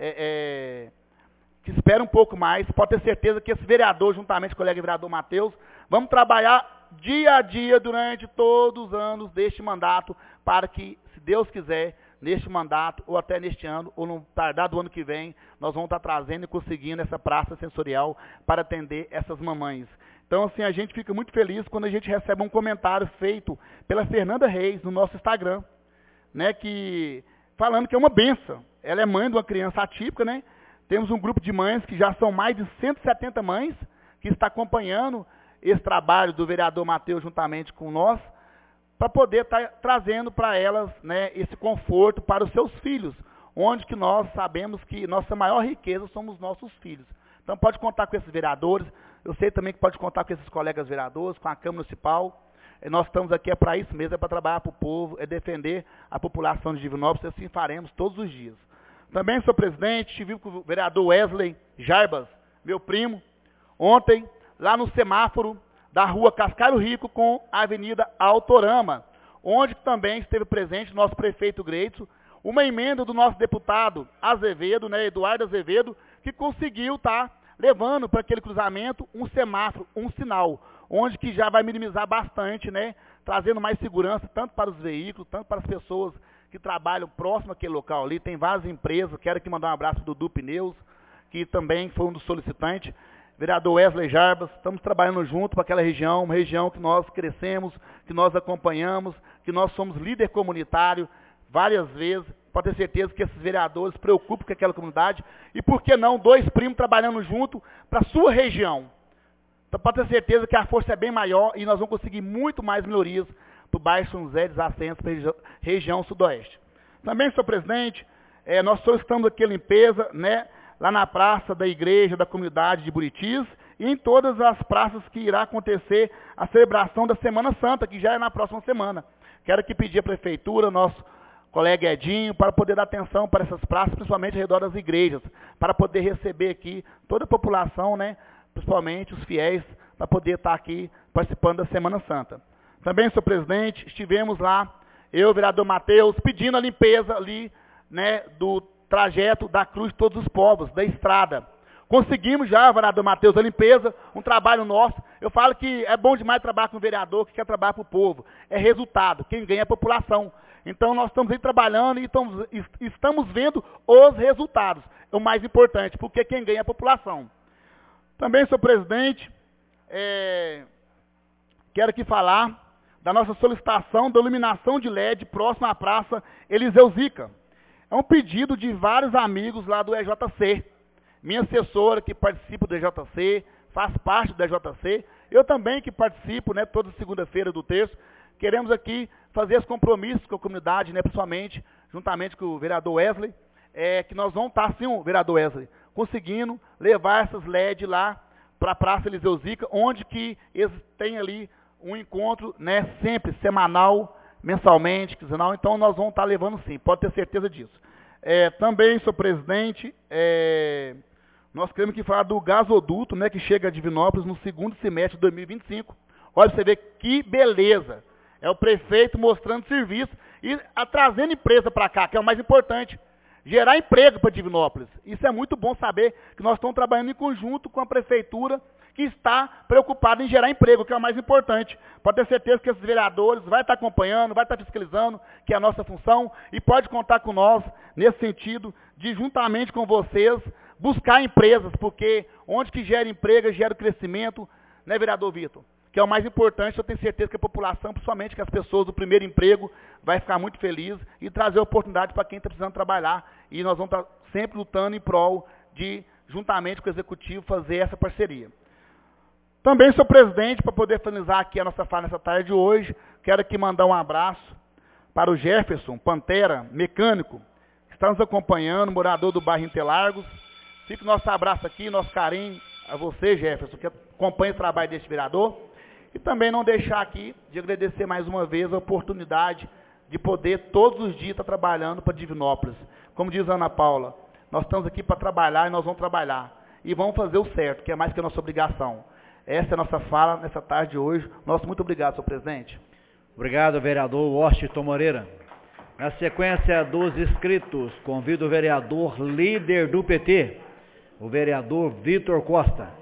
que esperam um pouco mais, pode ter certeza que esse vereador, juntamente com o colega vereador Matheus, vamos trabalhar dia a dia durante todos os anos deste mandato, para que, se Deus quiser, neste mandato, ou até neste ano, ou no tardar do ano que vem, nós vamos estar trazendo e conseguindo essa praça sensorial para atender essas mamães. Então, assim, a gente fica muito feliz quando a gente recebe um comentário feito pela Fernanda Reis no nosso Instagram, né, falando que é uma benção. Ela é mãe de uma criança atípica, né? Temos um grupo de mães que já são mais de 170 mães que está acompanhando esse trabalho do vereador Matheus juntamente com nós, para poder estar trazendo para elas, né, esse conforto para os seus filhos, onde que nós sabemos que nossa maior riqueza somos nossos filhos. Então pode contar com esses vereadores, eu sei também que pode contar com esses colegas vereadores, com a Câmara Municipal. Nós estamos aqui para isso mesmo, é para trabalhar para o povo, é defender a população de Divinópolis, e assim faremos todos os dias. Também, senhor presidente, estive com o vereador Wesley Jarbas, meu primo, ontem, lá no semáforo da rua Cascalho Rico com a Avenida Autorama, onde também esteve presente o nosso prefeito Greitson, uma emenda do nosso deputado Azevedo, né, Eduardo Azevedo, que conseguiu estar levando para aquele cruzamento um semáforo, um sinal, onde que já vai minimizar bastante, né, trazendo mais segurança tanto para os veículos, tanto para as pessoas que trabalham próximo àquele local ali. Tem várias empresas, quero aqui mandar um abraço para o Dudu Pneus, que também foi um dos solicitantes. Vereador Wesley Jarbas, estamos trabalhando junto para aquela região, uma região que nós crescemos, que nós acompanhamos, que nós somos líder comunitário várias vezes. Pode ter certeza que esses vereadores se preocupam com aquela comunidade. E por que não, 2 primos trabalhando junto para a sua região. Então pode ter certeza que a força é bem maior e nós vamos conseguir muito mais melhorias para o bairro São José dos Ascensos, para a região sudoeste. Também, senhor presidente, nós solicitamos aqui a limpeza, né, lá na praça da igreja da comunidade de Buritis e em todas as praças que irá acontecer a celebração da Semana Santa, que já é na próxima semana. Quero aqui pedir à prefeitura, nosso colega Edinho, para poder dar atenção para essas praças, principalmente ao redor das igrejas, para poder receber aqui toda a população, né, principalmente os fiéis, para poder estar aqui participando da Semana Santa. Também, senhor presidente, estivemos lá, eu, o vereador Matheus, pedindo a limpeza ali, né, do trajeto da Cruz de Todos os Povos, da estrada. Conseguimos já, vereador Matheus, a limpeza, um trabalho nosso. Eu falo que é bom demais trabalhar com o vereador que quer trabalhar para o povo. É resultado, quem ganha é a população. Então nós estamos aí trabalhando e estamos vendo os resultados. É o mais importante, porque quem ganha é a população. Também, senhor presidente, quero aqui falar da nossa solicitação da iluminação de LED próxima à Praça Eliseu Zica. É um pedido de vários amigos lá do EJC. Minha assessora que participa do EJC, faz parte do EJC. Eu também que participo, né, toda segunda-feira do terço. Queremos aqui fazer esse compromisso com a comunidade, né, principalmente, juntamente com o vereador Wesley, que nós vamos estar, sim, o vereador Wesley, conseguindo levar essas LED lá para a Praça Eliseu Zica, onde que eles têm ali um encontro, né, sempre semanal, mensalmente, quinzenal, então nós vamos estar levando sim, pode ter certeza disso. Também, senhor presidente, nós queremos que falar do gasoduto, né, que chega a Divinópolis no segundo semestre de 2025. Olha, você vê que beleza. É o prefeito mostrando serviço e trazendo empresa para cá, que é o mais importante. Gerar emprego para Divinópolis. Isso é muito bom saber que nós estamos trabalhando em conjunto com a prefeitura que está preocupada em gerar emprego, que é o mais importante. Pode ter certeza que esses vereadores vão estar acompanhando, vai estar fiscalizando, que é a nossa função, e pode contar com nós nesse sentido de, juntamente com vocês, buscar empresas, porque onde que gera emprego, gera crescimento, né, vereador Vitor? Que é o mais importante, eu tenho certeza que a população, principalmente que as pessoas do primeiro emprego, vai ficar muito feliz e trazer oportunidade para quem está precisando trabalhar. E nós vamos estar sempre lutando em prol de, juntamente com o Executivo, fazer essa parceria. Também, senhor presidente, para poder finalizar aqui a nossa fala nessa tarde de hoje, quero aqui mandar um abraço para o Jefferson Pantera, mecânico, que está nos acompanhando, morador do bairro Interlagos. Fica o nosso abraço aqui, nosso carinho a você, Jefferson, que acompanha o trabalho deste vereador. E também não deixar aqui de agradecer mais uma vez a oportunidade de poder todos os dias estar trabalhando para Divinópolis. Como diz a Ana Paula, nós estamos aqui para trabalhar e nós vamos trabalhar. E vamos fazer o certo, que é mais que a nossa obrigação. Essa é a nossa fala nessa tarde de hoje. Nosso muito obrigado, senhor presidente. Obrigado, vereador Washington Moreira. Na sequência dos inscritos, convido o vereador líder do PT, o vereador Vitor Costa.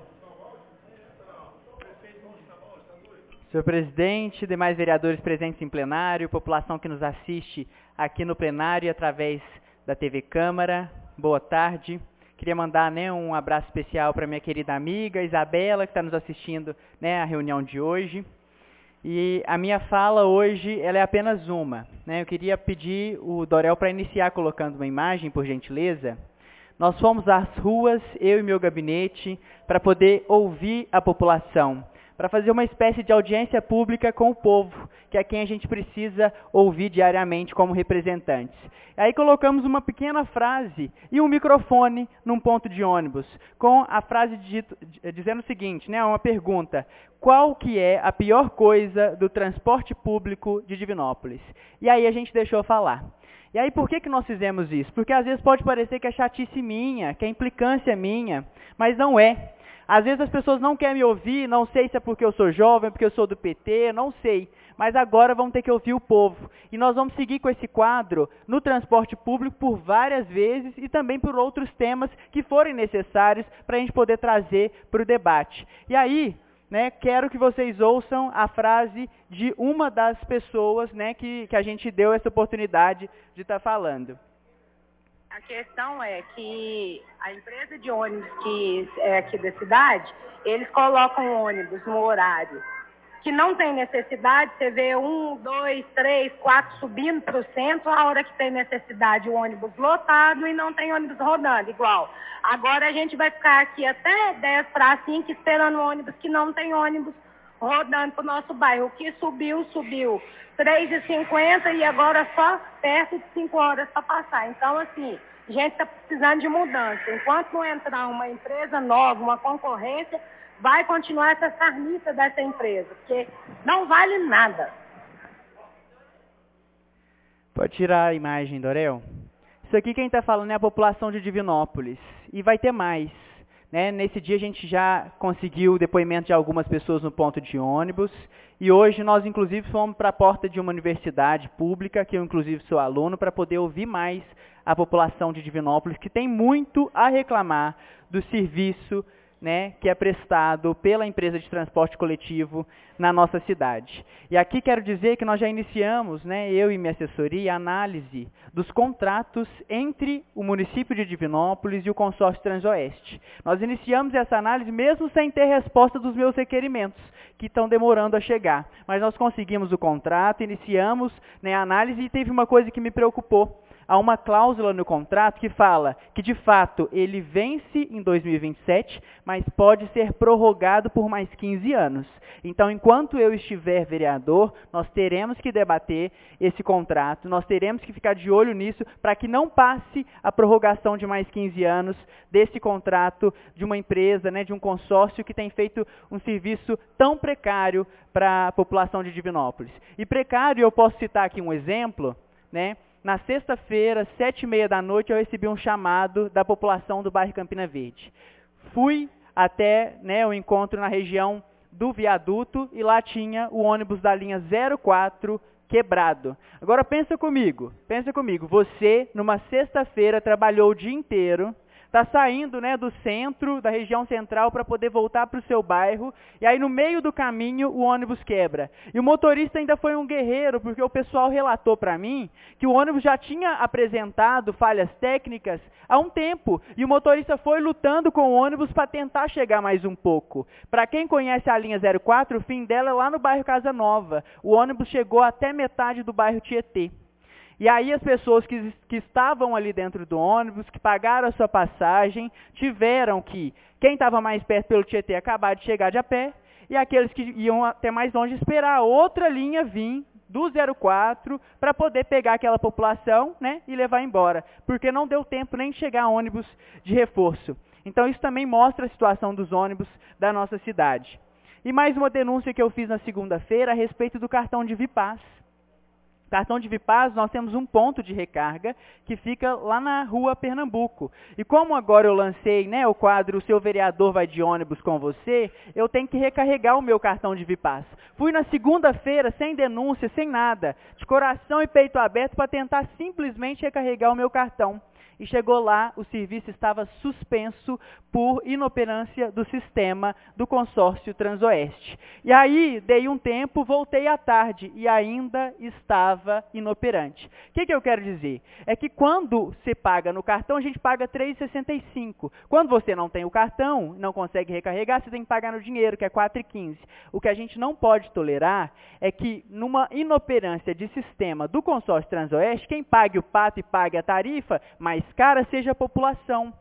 Senhor presidente, demais vereadores presentes em plenário, população que nos assiste aqui no plenário e através da TV Câmara, boa tarde. Queria mandar, né, um abraço especial para minha querida amiga Isabela, que está nos assistindo, né, à reunião de hoje. E a minha fala hoje, ela é apenas uma, né? Eu queria pedir o Dorel para iniciar colocando uma imagem, por gentileza. Nós fomos às ruas, eu e meu gabinete, para poder ouvir a população, para fazer uma espécie de audiência pública com o povo, que é quem a gente precisa ouvir diariamente como representantes. Aí colocamos uma pequena frase e um microfone num ponto de ônibus, com a frase dizendo o seguinte, né, uma pergunta: qual que é a pior coisa do transporte público de Divinópolis? E aí a gente deixou falar. E aí por que nós fizemos isso? Porque às vezes pode parecer que é chatice minha, que é implicância minha, mas não é. Às vezes as pessoas não querem me ouvir, não sei se é porque eu sou jovem, porque eu sou do PT, não sei. Mas agora vamos ter que ouvir o povo. E nós vamos seguir com esse quadro no transporte público por várias vezes e também por outros temas que forem necessários para a gente poder trazer para o debate. E aí, né, quero que vocês ouçam a frase de uma das pessoas, né, que a gente deu essa oportunidade de estar falando. A questão é que a empresa de ônibus que é aqui da cidade, eles colocam ônibus no horário que não tem necessidade. Você vê 1, 2, 3, 4 subindo para o centro, a hora que tem necessidade o ônibus lotado e não tem ônibus rodando, igual. Agora a gente vai ficar aqui até 10 para 5 esperando ônibus que não tem ônibus rodando para o nosso bairro. O que subiu 3,50 e agora só perto de 5 horas para passar. Então, assim, a gente está precisando de mudança. Enquanto não entrar uma empresa nova, uma concorrência, vai continuar essa carniça dessa empresa, porque não vale nada. Pode tirar a imagem, Dorel? Isso aqui quem está falando é a população de Divinópolis. E vai ter mais. Né? Nesse dia a gente já conseguiu o depoimento de algumas pessoas no ponto de ônibus. E hoje nós, inclusive, fomos para a porta de uma universidade pública, que eu, inclusive, sou aluno, para poder ouvir mais a população de Divinópolis, que tem muito a reclamar do serviço, né, que é prestado pela empresa de transporte coletivo na nossa cidade. E aqui quero dizer que nós já iniciamos, né, eu e minha assessoria, a análise dos contratos entre o município de Divinópolis e o consórcio Transoeste. Nós iniciamos essa análise mesmo sem ter resposta dos meus requerimentos, que estão demorando a chegar. Mas nós conseguimos o contrato, iniciamos, né, a análise e teve uma coisa que me preocupou. Há uma cláusula no contrato que fala que, de fato, ele vence em 2027, mas pode ser prorrogado por mais 15 anos. Então, enquanto eu estiver vereador, nós teremos que debater esse contrato, nós teremos que ficar de olho nisso para que não passe a prorrogação de mais 15 anos desse contrato de uma empresa, né, de um consórcio que tem feito um serviço tão precário para a população de Divinópolis. E precário, eu posso citar aqui um exemplo, né? Na sexta-feira, 7h30 da noite, eu recebi um chamado da população do bairro Campina Verde. Fui até, né, o encontro na região do viaduto e lá tinha o ônibus da linha 04 quebrado. Agora pensa comigo, você numa sexta-feira trabalhou o dia inteiro, está saindo, né, do centro, da região central, para poder voltar para o seu bairro, e aí no meio do caminho o ônibus quebra. E o motorista ainda foi um guerreiro, porque o pessoal relatou para mim que o ônibus já tinha apresentado falhas técnicas há um tempo, e o motorista foi lutando com o ônibus para tentar chegar mais um pouco. Para quem conhece a linha 04, o fim dela é lá no bairro Casa Nova. O ônibus chegou até metade do bairro Tietê. E aí as pessoas que estavam ali dentro do ônibus, que pagaram a sua passagem, tiveram que, quem estava mais perto pelo Tietê, acabar de chegar de a pé, e aqueles que iam até mais longe esperar a outra linha vir do 04 para poder pegar aquela população, né, e levar embora, porque não deu tempo nem de chegar ônibus de reforço. Então isso também mostra a situação dos ônibus da nossa cidade. E mais uma denúncia que eu fiz na segunda-feira a respeito do cartão de Vipaz. Cartão de Vipaz, nós temos um ponto de recarga que fica lá na rua Pernambuco. E como agora eu lancei, né, o quadro O Seu Vereador Vai de Ônibus com Você, eu tenho que recarregar o meu cartão de Vipaz. Fui na segunda-feira, sem denúncia, sem nada, de coração e peito aberto, para tentar simplesmente recarregar o meu cartão. E chegou lá, o serviço estava suspenso por inoperância do sistema do consórcio Transoeste. E aí, dei um tempo, voltei à tarde e ainda estava inoperante. O que eu quero dizer? É que quando se paga no cartão, a gente paga R$ 3,65. Quando você não tem o cartão, não consegue recarregar, você tem que pagar no dinheiro, que é R$ 4,15. O que a gente não pode tolerar é que, numa inoperância de sistema do consórcio Transoeste, quem pague o pato e pague a tarifa mais cara seja a população,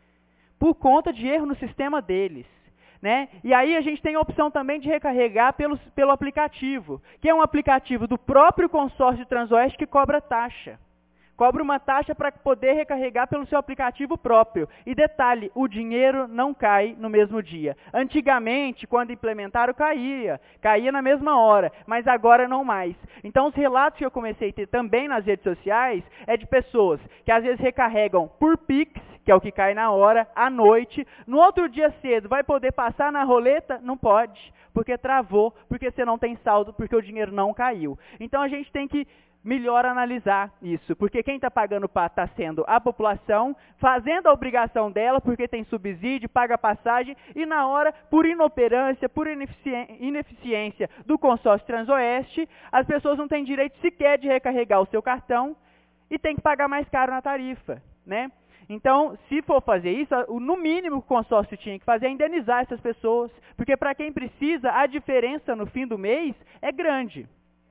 por conta de erro no sistema deles. Né? E aí a gente tem a opção também de recarregar pelo aplicativo, que é um aplicativo do próprio consórcio Transoeste que cobra taxa. cobra uma taxa para poder recarregar pelo seu aplicativo próprio. E detalhe, o dinheiro não cai no mesmo dia. Antigamente, quando implementaram, caía na mesma hora, mas agora não mais. Então, os relatos que eu comecei a ter também nas redes sociais é de pessoas que às vezes recarregam por Pix, que é o que cai na hora, à noite, no outro dia cedo, vai poder passar na roleta? Não pode, porque travou, porque você não tem saldo, porque o dinheiro não caiu. Então, a gente tem que melhor analisar isso, porque quem está pagando está sendo a população, fazendo a obrigação dela, porque tem subsídio, paga passagem, e na hora, por inoperância, por ineficiência do consórcio Transoeste, as pessoas não têm direito sequer de recarregar o seu cartão e tem que pagar mais caro na tarifa, né? Então, se for fazer isso, no mínimo que o consórcio tinha que fazer é indenizar essas pessoas, porque para quem precisa, a diferença no fim do mês é grande.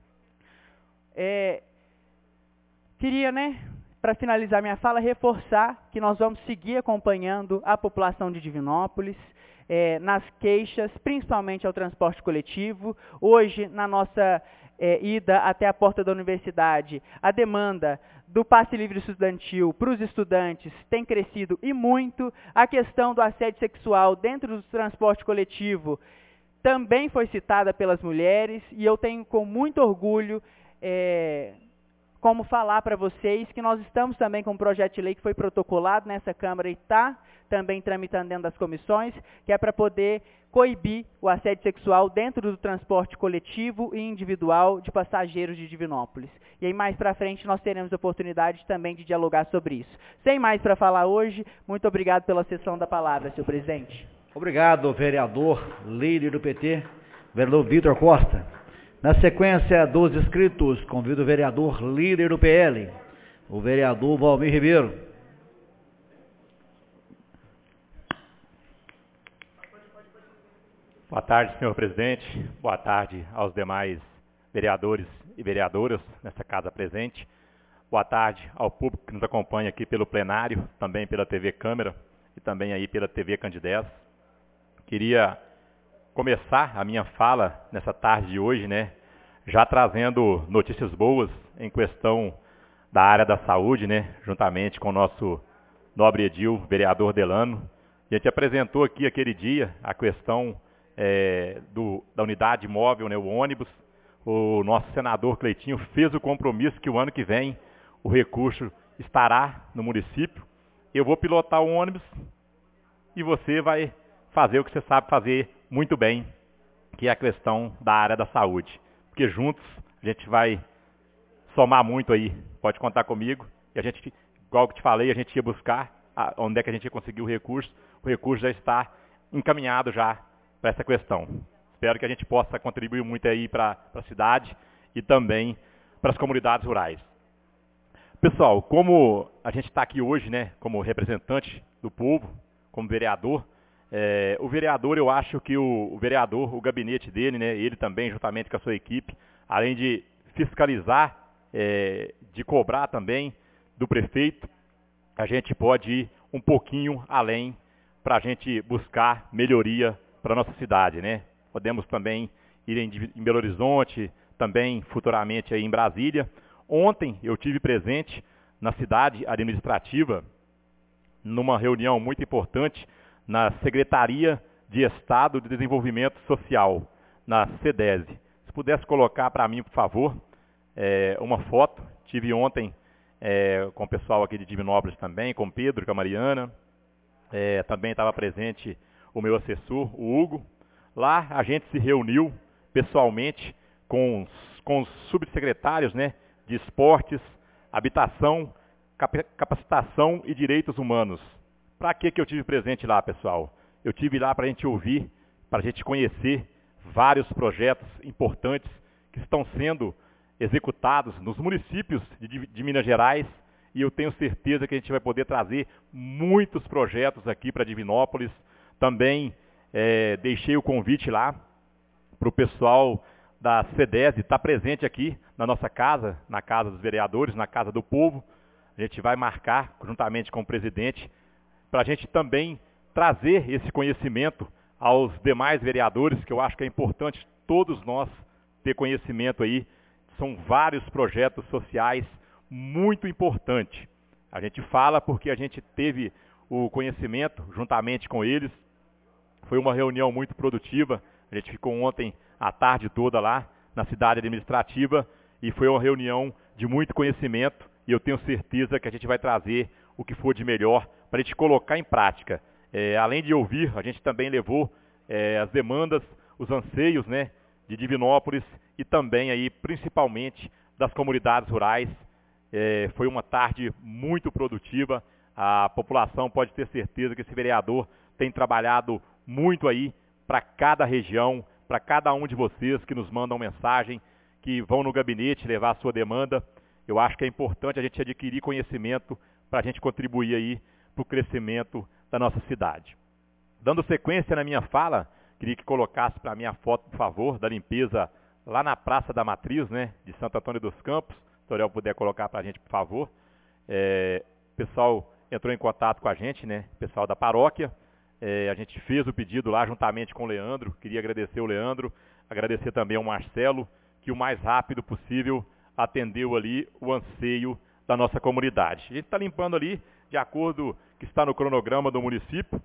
Queria, para finalizar minha fala, reforçar que nós vamos seguir acompanhando a população de Divinópolis, nas queixas, principalmente ao transporte coletivo. Hoje, na nossa ida até a porta da universidade, a demanda do passe livre estudantil para os estudantes tem crescido e muito. A questão do assédio sexual dentro do transporte coletivo também foi citada pelas mulheres, e eu tenho com muito orgulho como falar para vocês que nós estamos também com um projeto de lei que foi protocolado nessa Câmara e está também tramitando dentro das comissões, que é para poder coibir o assédio sexual dentro do transporte coletivo e individual de passageiros de Divinópolis. E aí mais para frente nós teremos a oportunidade também de dialogar sobre isso. Sem mais para falar hoje, muito obrigado pela cessão da palavra, senhor presidente. Obrigado, vereador líder do PT, vereador Vitor Costa. Na sequência dos inscritos, convido o vereador líder do PL, o vereador Valmir Ribeiro. Boa tarde, senhor presidente. Boa tarde aos demais vereadores e vereadoras nessa casa presente. Boa tarde ao público que nos acompanha aqui pelo plenário, também pela TV Câmara e também aí pela TV Candidez. Queria começar a minha fala nessa tarde de hoje, já trazendo notícias boas em questão da área da saúde, juntamente com o nosso nobre edil, vereador Delano. A gente apresentou aqui aquele dia a questão da unidade móvel, o ônibus. O nosso senador Cleitinho fez o compromisso que o ano que vem o recurso estará no município. Eu vou pilotar o ônibus e você vai fazer o que você sabe fazer muito bem, que é a questão da área da saúde. Porque juntos a gente vai somar muito aí. Pode contar comigo. E a gente, igual que te falei, a gente ia buscar onde é que a gente ia conseguir o recurso. O recurso já está encaminhado já para essa questão. Espero que a gente possa contribuir muito aí para a cidade e também para as comunidades rurais. Pessoal, como a gente está aqui hoje, como representante do povo, como vereador, o vereador, eu acho que o vereador, o gabinete dele, ele também, juntamente com a sua equipe, além de fiscalizar, de cobrar também do prefeito, a gente pode ir um pouquinho além para a gente buscar melhoria para a nossa cidade, Podemos também ir em Belo Horizonte, também futuramente aí em Brasília. Ontem eu tive presente na cidade administrativa, numa reunião muito importante, na Secretaria de Estado de Desenvolvimento Social, na CEDESE. Se pudesse colocar para mim, por favor, uma foto. Tive ontem com o pessoal aqui de Divinópolis também, com o Pedro, com a Mariana. Também estava presente o meu assessor, o Hugo. Lá a gente se reuniu pessoalmente com os subsecretários de esportes, habitação, capacitação e direitos humanos. Para que eu tive presente lá, pessoal? Eu tive lá para a gente ouvir, para a gente conhecer vários projetos importantes que estão sendo executados nos municípios de Minas Gerais, e eu tenho certeza que a gente vai poder trazer muitos projetos aqui para Divinópolis. Também deixei o convite lá para o pessoal da CEDESE estar presente aqui na nossa casa, na Casa dos Vereadores, na Casa do Povo. A gente vai marcar, juntamente com o presidente, para a gente também trazer esse conhecimento aos demais vereadores, que eu acho que é importante todos nós ter conhecimento aí. São vários projetos sociais muito importante. A gente fala porque a gente teve o conhecimento juntamente com eles. Foi uma reunião muito produtiva. A gente ficou ontem a tarde toda lá na cidade administrativa e foi uma reunião de muito conhecimento e eu tenho certeza que a gente vai trazer o que for de melhor para a gente colocar em prática. Além de ouvir, a gente também levou as demandas, os anseios, né, de Divinópolis e também aí principalmente das comunidades rurais. Foi uma tarde muito produtiva. A população pode ter certeza que esse vereador tem trabalhado muito aí para cada região, para cada um de vocês que nos mandam mensagem, que vão no gabinete levar a sua demanda. Eu acho que é importante a gente adquirir conhecimento para a gente contribuir aí para o crescimento da nossa cidade. Dando sequência na minha fala, queria que colocasse para mim a foto, por favor, da limpeza lá na Praça da Matriz, né, de Santo Antônio dos Campos. Se o Torel puder colocar para a gente, por favor. O pessoal entrou em contato com a gente, né, o pessoal da paróquia. A gente fez o pedido lá juntamente com o Leandro. Queria agradecer o Leandro, agradecer também ao Marcelo, que o mais rápido possível atendeu ali o anseio da nossa comunidade. A gente está limpando ali, de acordo que está no cronograma do município.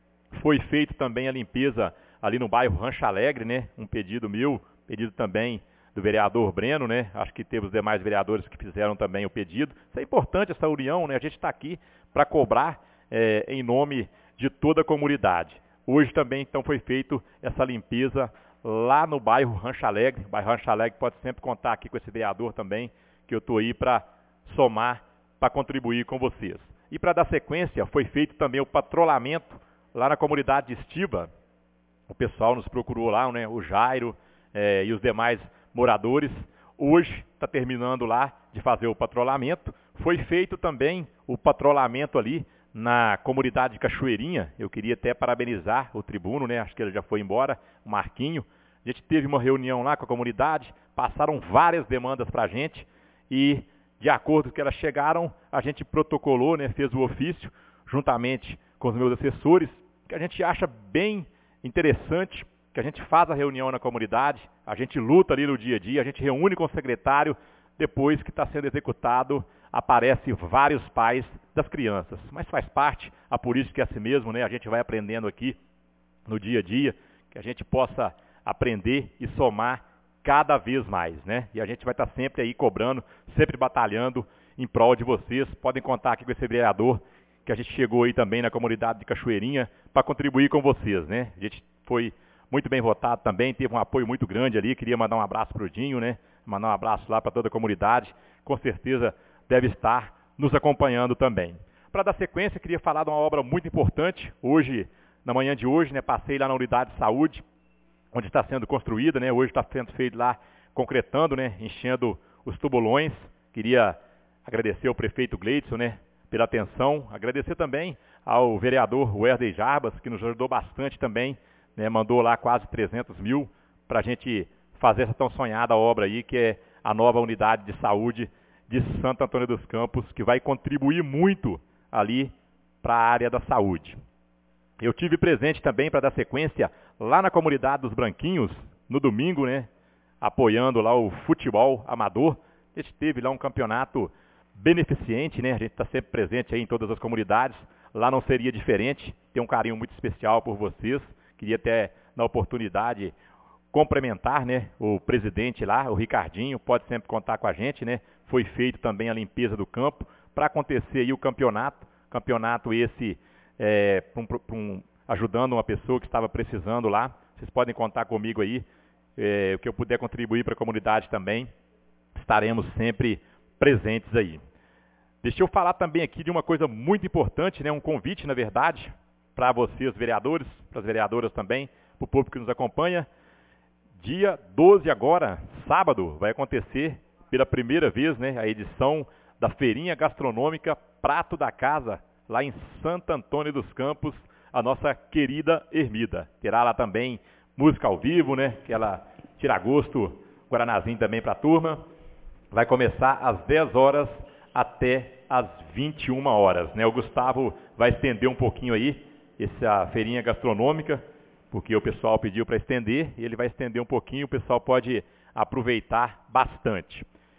Foi feito também a limpeza ali no bairro Rancho Alegre, né? Um pedido meu, pedido também do vereador Breno, né? Acho que teve os demais vereadores que fizeram também o pedido. Isso é importante, essa união, né? A gente está aqui para cobrar em nome de toda a comunidade. Hoje também, então, foi feito essa limpeza lá no bairro Rancho Alegre. O bairro Rancho Alegre pode sempre contar aqui com esse vereador também, que eu estou aí para somar, para contribuir com vocês. E para dar sequência, foi feito também o patrulhamento lá na comunidade de Estiba. O pessoal nos procurou lá, né, o Jairo e os demais moradores. Hoje está terminando lá de fazer o patrulhamento. Foi feito também o patrulhamento ali na comunidade de Cachoeirinha. Eu queria até parabenizar o tribuno, né? Acho que ele já foi embora, o Marquinho. A gente teve uma reunião lá com a comunidade, passaram várias demandas para a gente e, de acordo com que elas chegaram, a gente protocolou, né? Fez o ofício, juntamente com os meus assessores, que a gente acha bem interessante, que a gente faz a reunião na comunidade, a gente luta ali no dia a dia, a gente reúne com o secretário, depois que está sendo executado, aparece vários pais das crianças. Mas faz parte, a política é assim mesmo, né? A gente vai aprendendo aqui no dia a dia, que a gente possa aprender e somar cada vez mais, né? E a gente vai estar sempre aí cobrando, sempre batalhando em prol de vocês. Podem contar aqui com esse vereador, que a gente chegou aí também na comunidade de Cachoeirinha para contribuir com vocês, né? A gente foi muito bem votado também, teve um apoio muito grande ali. Queria mandar um abraço para o Dinho, né? Mandar um abraço lá para toda a comunidade. Com certeza deve estar nos acompanhando também. Para dar sequência, queria falar de uma obra muito importante. Hoje, na manhã de hoje, né, passei lá na unidade de saúde, onde está sendo construída, né? Hoje está sendo feito lá, concretando, né? Enchendo os tubulões. Queria agradecer ao prefeito Gleidson, né? Pela atenção. Agradecer também ao vereador Wesley Jarbas, que nos ajudou bastante também, né? Mandou lá quase 300 mil para a gente fazer essa tão sonhada obra aí, que é a nova unidade de saúde de Santo Antônio dos Campos, que vai contribuir muito ali para a área da saúde. Eu tive presente também, para dar sequência, lá na comunidade dos Branquinhos, no domingo, né, apoiando lá o futebol amador. A gente teve lá um campeonato beneficente, né, a gente está sempre presente aí em todas as comunidades. Lá não seria diferente, tem um carinho muito especial por vocês. Queria até, na oportunidade, complementar, né, o presidente lá, o Ricardinho, pode sempre contar com a gente, né? Foi feito também a limpeza do campo para acontecer aí o campeonato esse ajudando uma pessoa que estava precisando lá. Vocês podem contar comigo aí, o que eu puder contribuir para a comunidade também, estaremos sempre presentes aí. Deixa eu falar também aqui de uma coisa muito importante, né? Um convite, na verdade, para vocês vereadores, para as vereadoras também, para o público que nos acompanha. Dia 12 agora, sábado, vai acontecer pela primeira vez, né, a edição da Feirinha Gastronômica Prato da Casa, lá em Santo Antônio dos Campos, a nossa querida Ermida. Terá lá também música ao vivo, né, que ela tira gosto, guaranazinho também para a turma. Vai começar às 10 horas até às 21 horas. Né? O Gustavo vai estender um pouquinho aí essa feirinha gastronômica, porque o pessoal pediu para estender, e ele vai estender um pouquinho, o pessoal pode aproveitar bastante.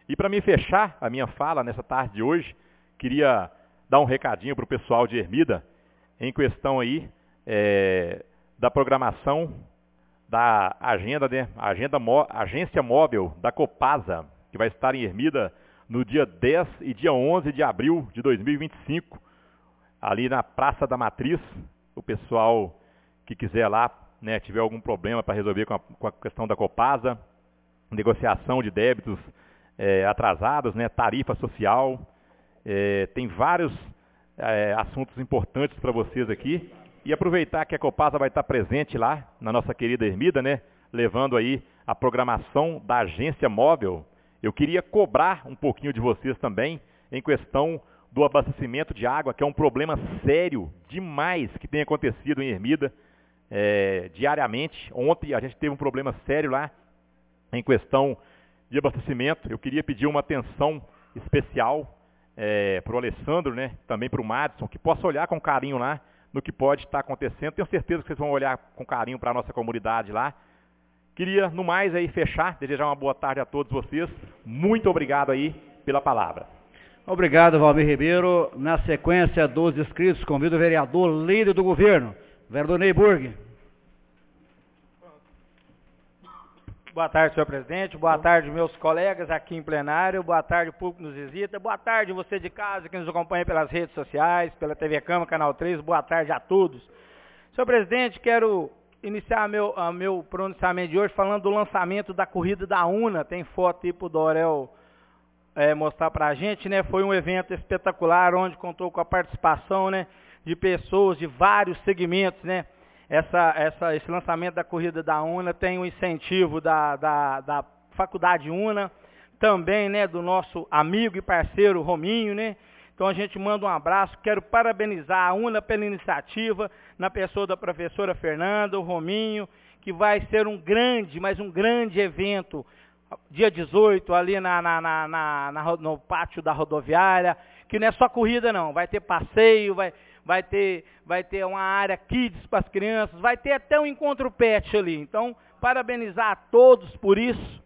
E para me fechar a minha fala nessa tarde de hoje, queria dar um recadinho para o pessoal de Ermida em questão aí da programação da agenda, né? Agência móvel da Copasa, que vai estar em Ermida no dia 10 e dia 11 de abril de 2025, ali na Praça da Matriz. O pessoal que quiser lá, né, tiver algum problema para resolver com a questão da Copasa, negociação de débitos atrasados, né, tarifa social, tem vários assuntos importantes para vocês aqui. E aproveitar que a Copasa vai estar presente lá na nossa querida Ermida, né, levando aí a programação da agência móvel. Eu queria cobrar um pouquinho de vocês também em questão do abastecimento de água, que é um problema sério demais que tem acontecido em Ermida diariamente. Ontem a gente teve um problema sério lá em questão de abastecimento. Eu queria pedir uma atenção especial para o Alessandro, né, também para o Madison, que possa olhar com carinho lá no que pode estar acontecendo. Tenho certeza que vocês vão olhar com carinho para a nossa comunidade lá. Queria, no mais, aí fechar, desejar uma boa tarde a todos vocês. Muito obrigado aí pela palavra. Obrigado, Valmir Ribeiro. Na sequência dos inscritos, convido o vereador líder do governo, vereador Neyburg. Boa tarde, senhor presidente. Boa tarde, meus colegas aqui em plenário. Boa tarde, o público que nos visita. Boa tarde, você de casa que nos acompanha pelas redes sociais, pela TV Câmara, Canal 3. Boa tarde a todos. Senhor presidente, quero iniciar meu pronunciamento de hoje falando do lançamento da corrida da UNA. Tem foto aí para o Dorel mostrar para a gente, né? Foi um evento espetacular, onde contou com a participação, né, de pessoas de vários segmentos, né? Esse lançamento da corrida da UNA tem um incentivo da Faculdade UNA, também, né, do nosso amigo e parceiro Rominho, né? Então a gente manda um abraço. Quero parabenizar a UNA pela iniciativa, na pessoa da professora Fernanda, o Rominho, que vai ser um grande, mas um grande evento, dia 18, ali no pátio da rodoviária, que não é só corrida não, vai ter passeio, vai ter uma área kids para as crianças, vai ter até um encontro pet ali. Então, parabenizar a todos por isso,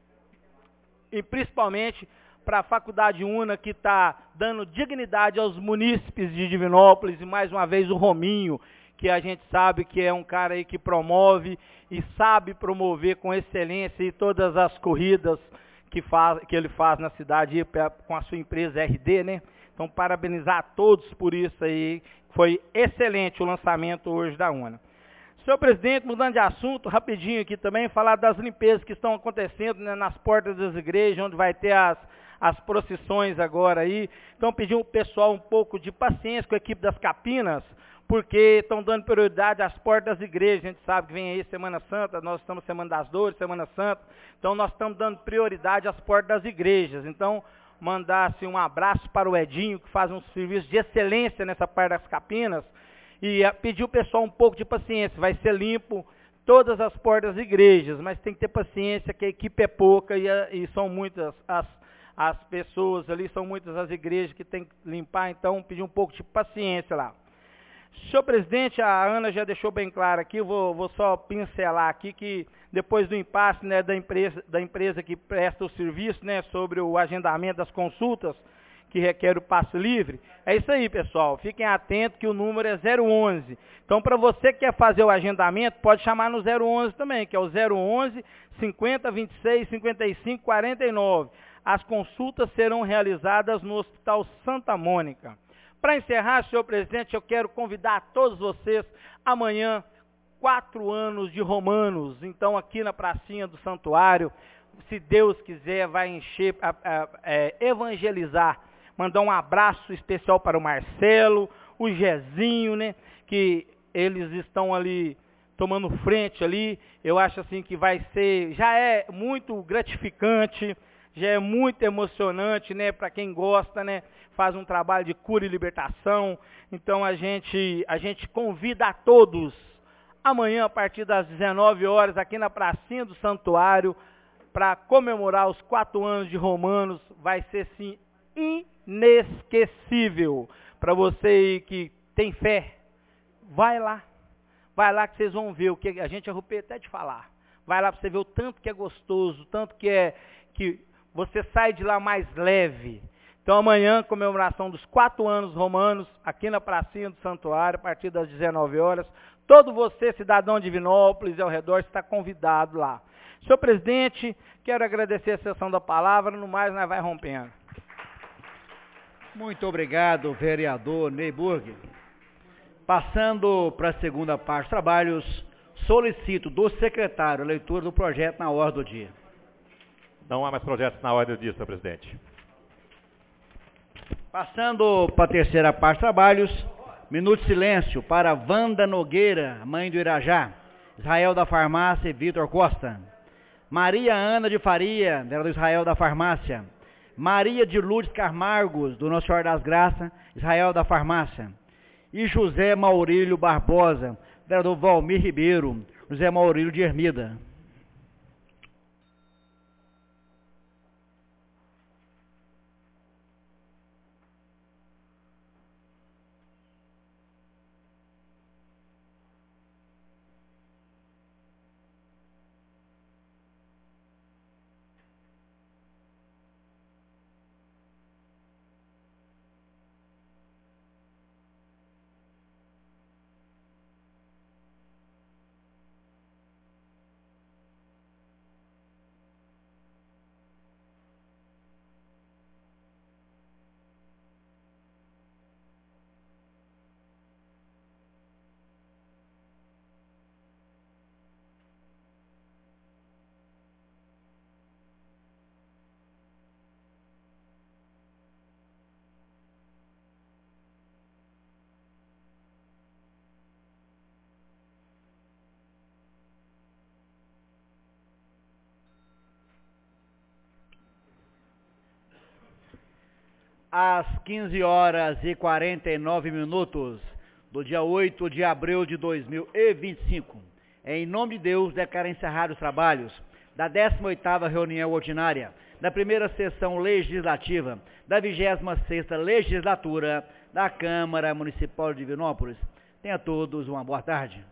e principalmente para a Faculdade UNA, que está dando dignidade aos munícipes de Divinópolis, e mais uma vez o Rominho, que a gente sabe que é um cara aí que promove e sabe promover com excelência e todas as corridas que ele faz na cidade com a sua empresa RD, né? Então, parabenizar a todos por isso aí. Foi excelente o lançamento hoje da UNA. Senhor presidente, mudando de assunto, rapidinho aqui também, falar das limpezas que estão acontecendo, né, nas portas das igrejas, onde vai ter as procissões agora aí. Então, pedir ao pessoal um pouco de paciência com a equipe das Capinas, porque estão dando prioridade às portas das igrejas. A gente sabe que vem aí Semana Santa, nós estamos Semana das Dores, Semana Santa, então nós estamos dando prioridade às portas das igrejas. Então, mandar assim, um abraço para o Edinho, que faz um serviço de excelência nessa parte das Capinas, e pedir o pessoal um pouco de paciência. Vai ser limpo todas as portas das igrejas, mas tem que ter paciência, que a equipe é pouca e são muitas as pessoas ali, são muitas as igrejas que tem que limpar, então pedir um pouco de paciência lá. Senhor presidente, a Ana já deixou bem claro aqui, vou só pincelar aqui que depois do impasse, né, da empresa que presta o serviço, né, sobre o agendamento das consultas, que requer o passe livre, é isso aí, pessoal. Fiquem atentos que o número é 011. Então, para você que quer fazer o agendamento, pode chamar no 011 também, que é o 011 50 26 55 49. As consultas serão realizadas no Hospital Santa Mônica. Para encerrar, senhor presidente, eu quero convidar todos vocês amanhã, 4 anos de Romanos. Então, aqui na pracinha do santuário, se Deus quiser, vai encher, evangelizar. Mandar um abraço especial para o Marcelo, o Jezinho, né? Que eles estão ali tomando frente ali. Eu acho assim que vai ser, já é muito gratificante, já é muito emocionante, né? Para quem gosta, né? Faz um trabalho de cura e libertação. Então a gente convida a todos amanhã a partir das 19 horas aqui na pracinha do santuário para comemorar os 4 anos de Romanos. Vai ser sim inesquecível. Para você que tem fé, vai lá que vocês vão ver o que a gente arrupei até de falar. Vai lá para você ver o tanto que é gostoso, tanto que você sai de lá mais leve. Então amanhã, comemoração dos 4 anos romanos, aqui na pracinha do santuário, a partir das 19 horas. Todo você, cidadão de Divinópolis e ao redor, está convidado lá. Senhor presidente, quero agradecer a sessão da palavra, no mais nós vai rompendo. Muito obrigado, vereador Neyburg. Passando para a segunda parte dos trabalhos, solicito do secretário a leitura do projeto na ordem do dia. Não há mais projetos na ordem do dia, senhor presidente. Passando para a terceira parte dos trabalhos, minuto de silêncio para Wanda Nogueira, mãe do Irajá, Israel da Farmácia e Vitor Costa. Maria Ana de Faria, dela do Israel da Farmácia. Maria de Lourdes Camargos, do Nossa Senhora das Graças, Israel da Farmácia. E José Maurílio Barbosa, dela do Valmir Ribeiro, José Maurílio de Ermida. Às 15 horas e 49 minutos do dia 8 de abril de 2025, em nome de Deus, declaro encerrados os trabalhos da 18ª reunião ordinária da primeira sessão legislativa da 26ª legislatura da Câmara Municipal de Divinópolis. Tenha todos uma boa tarde.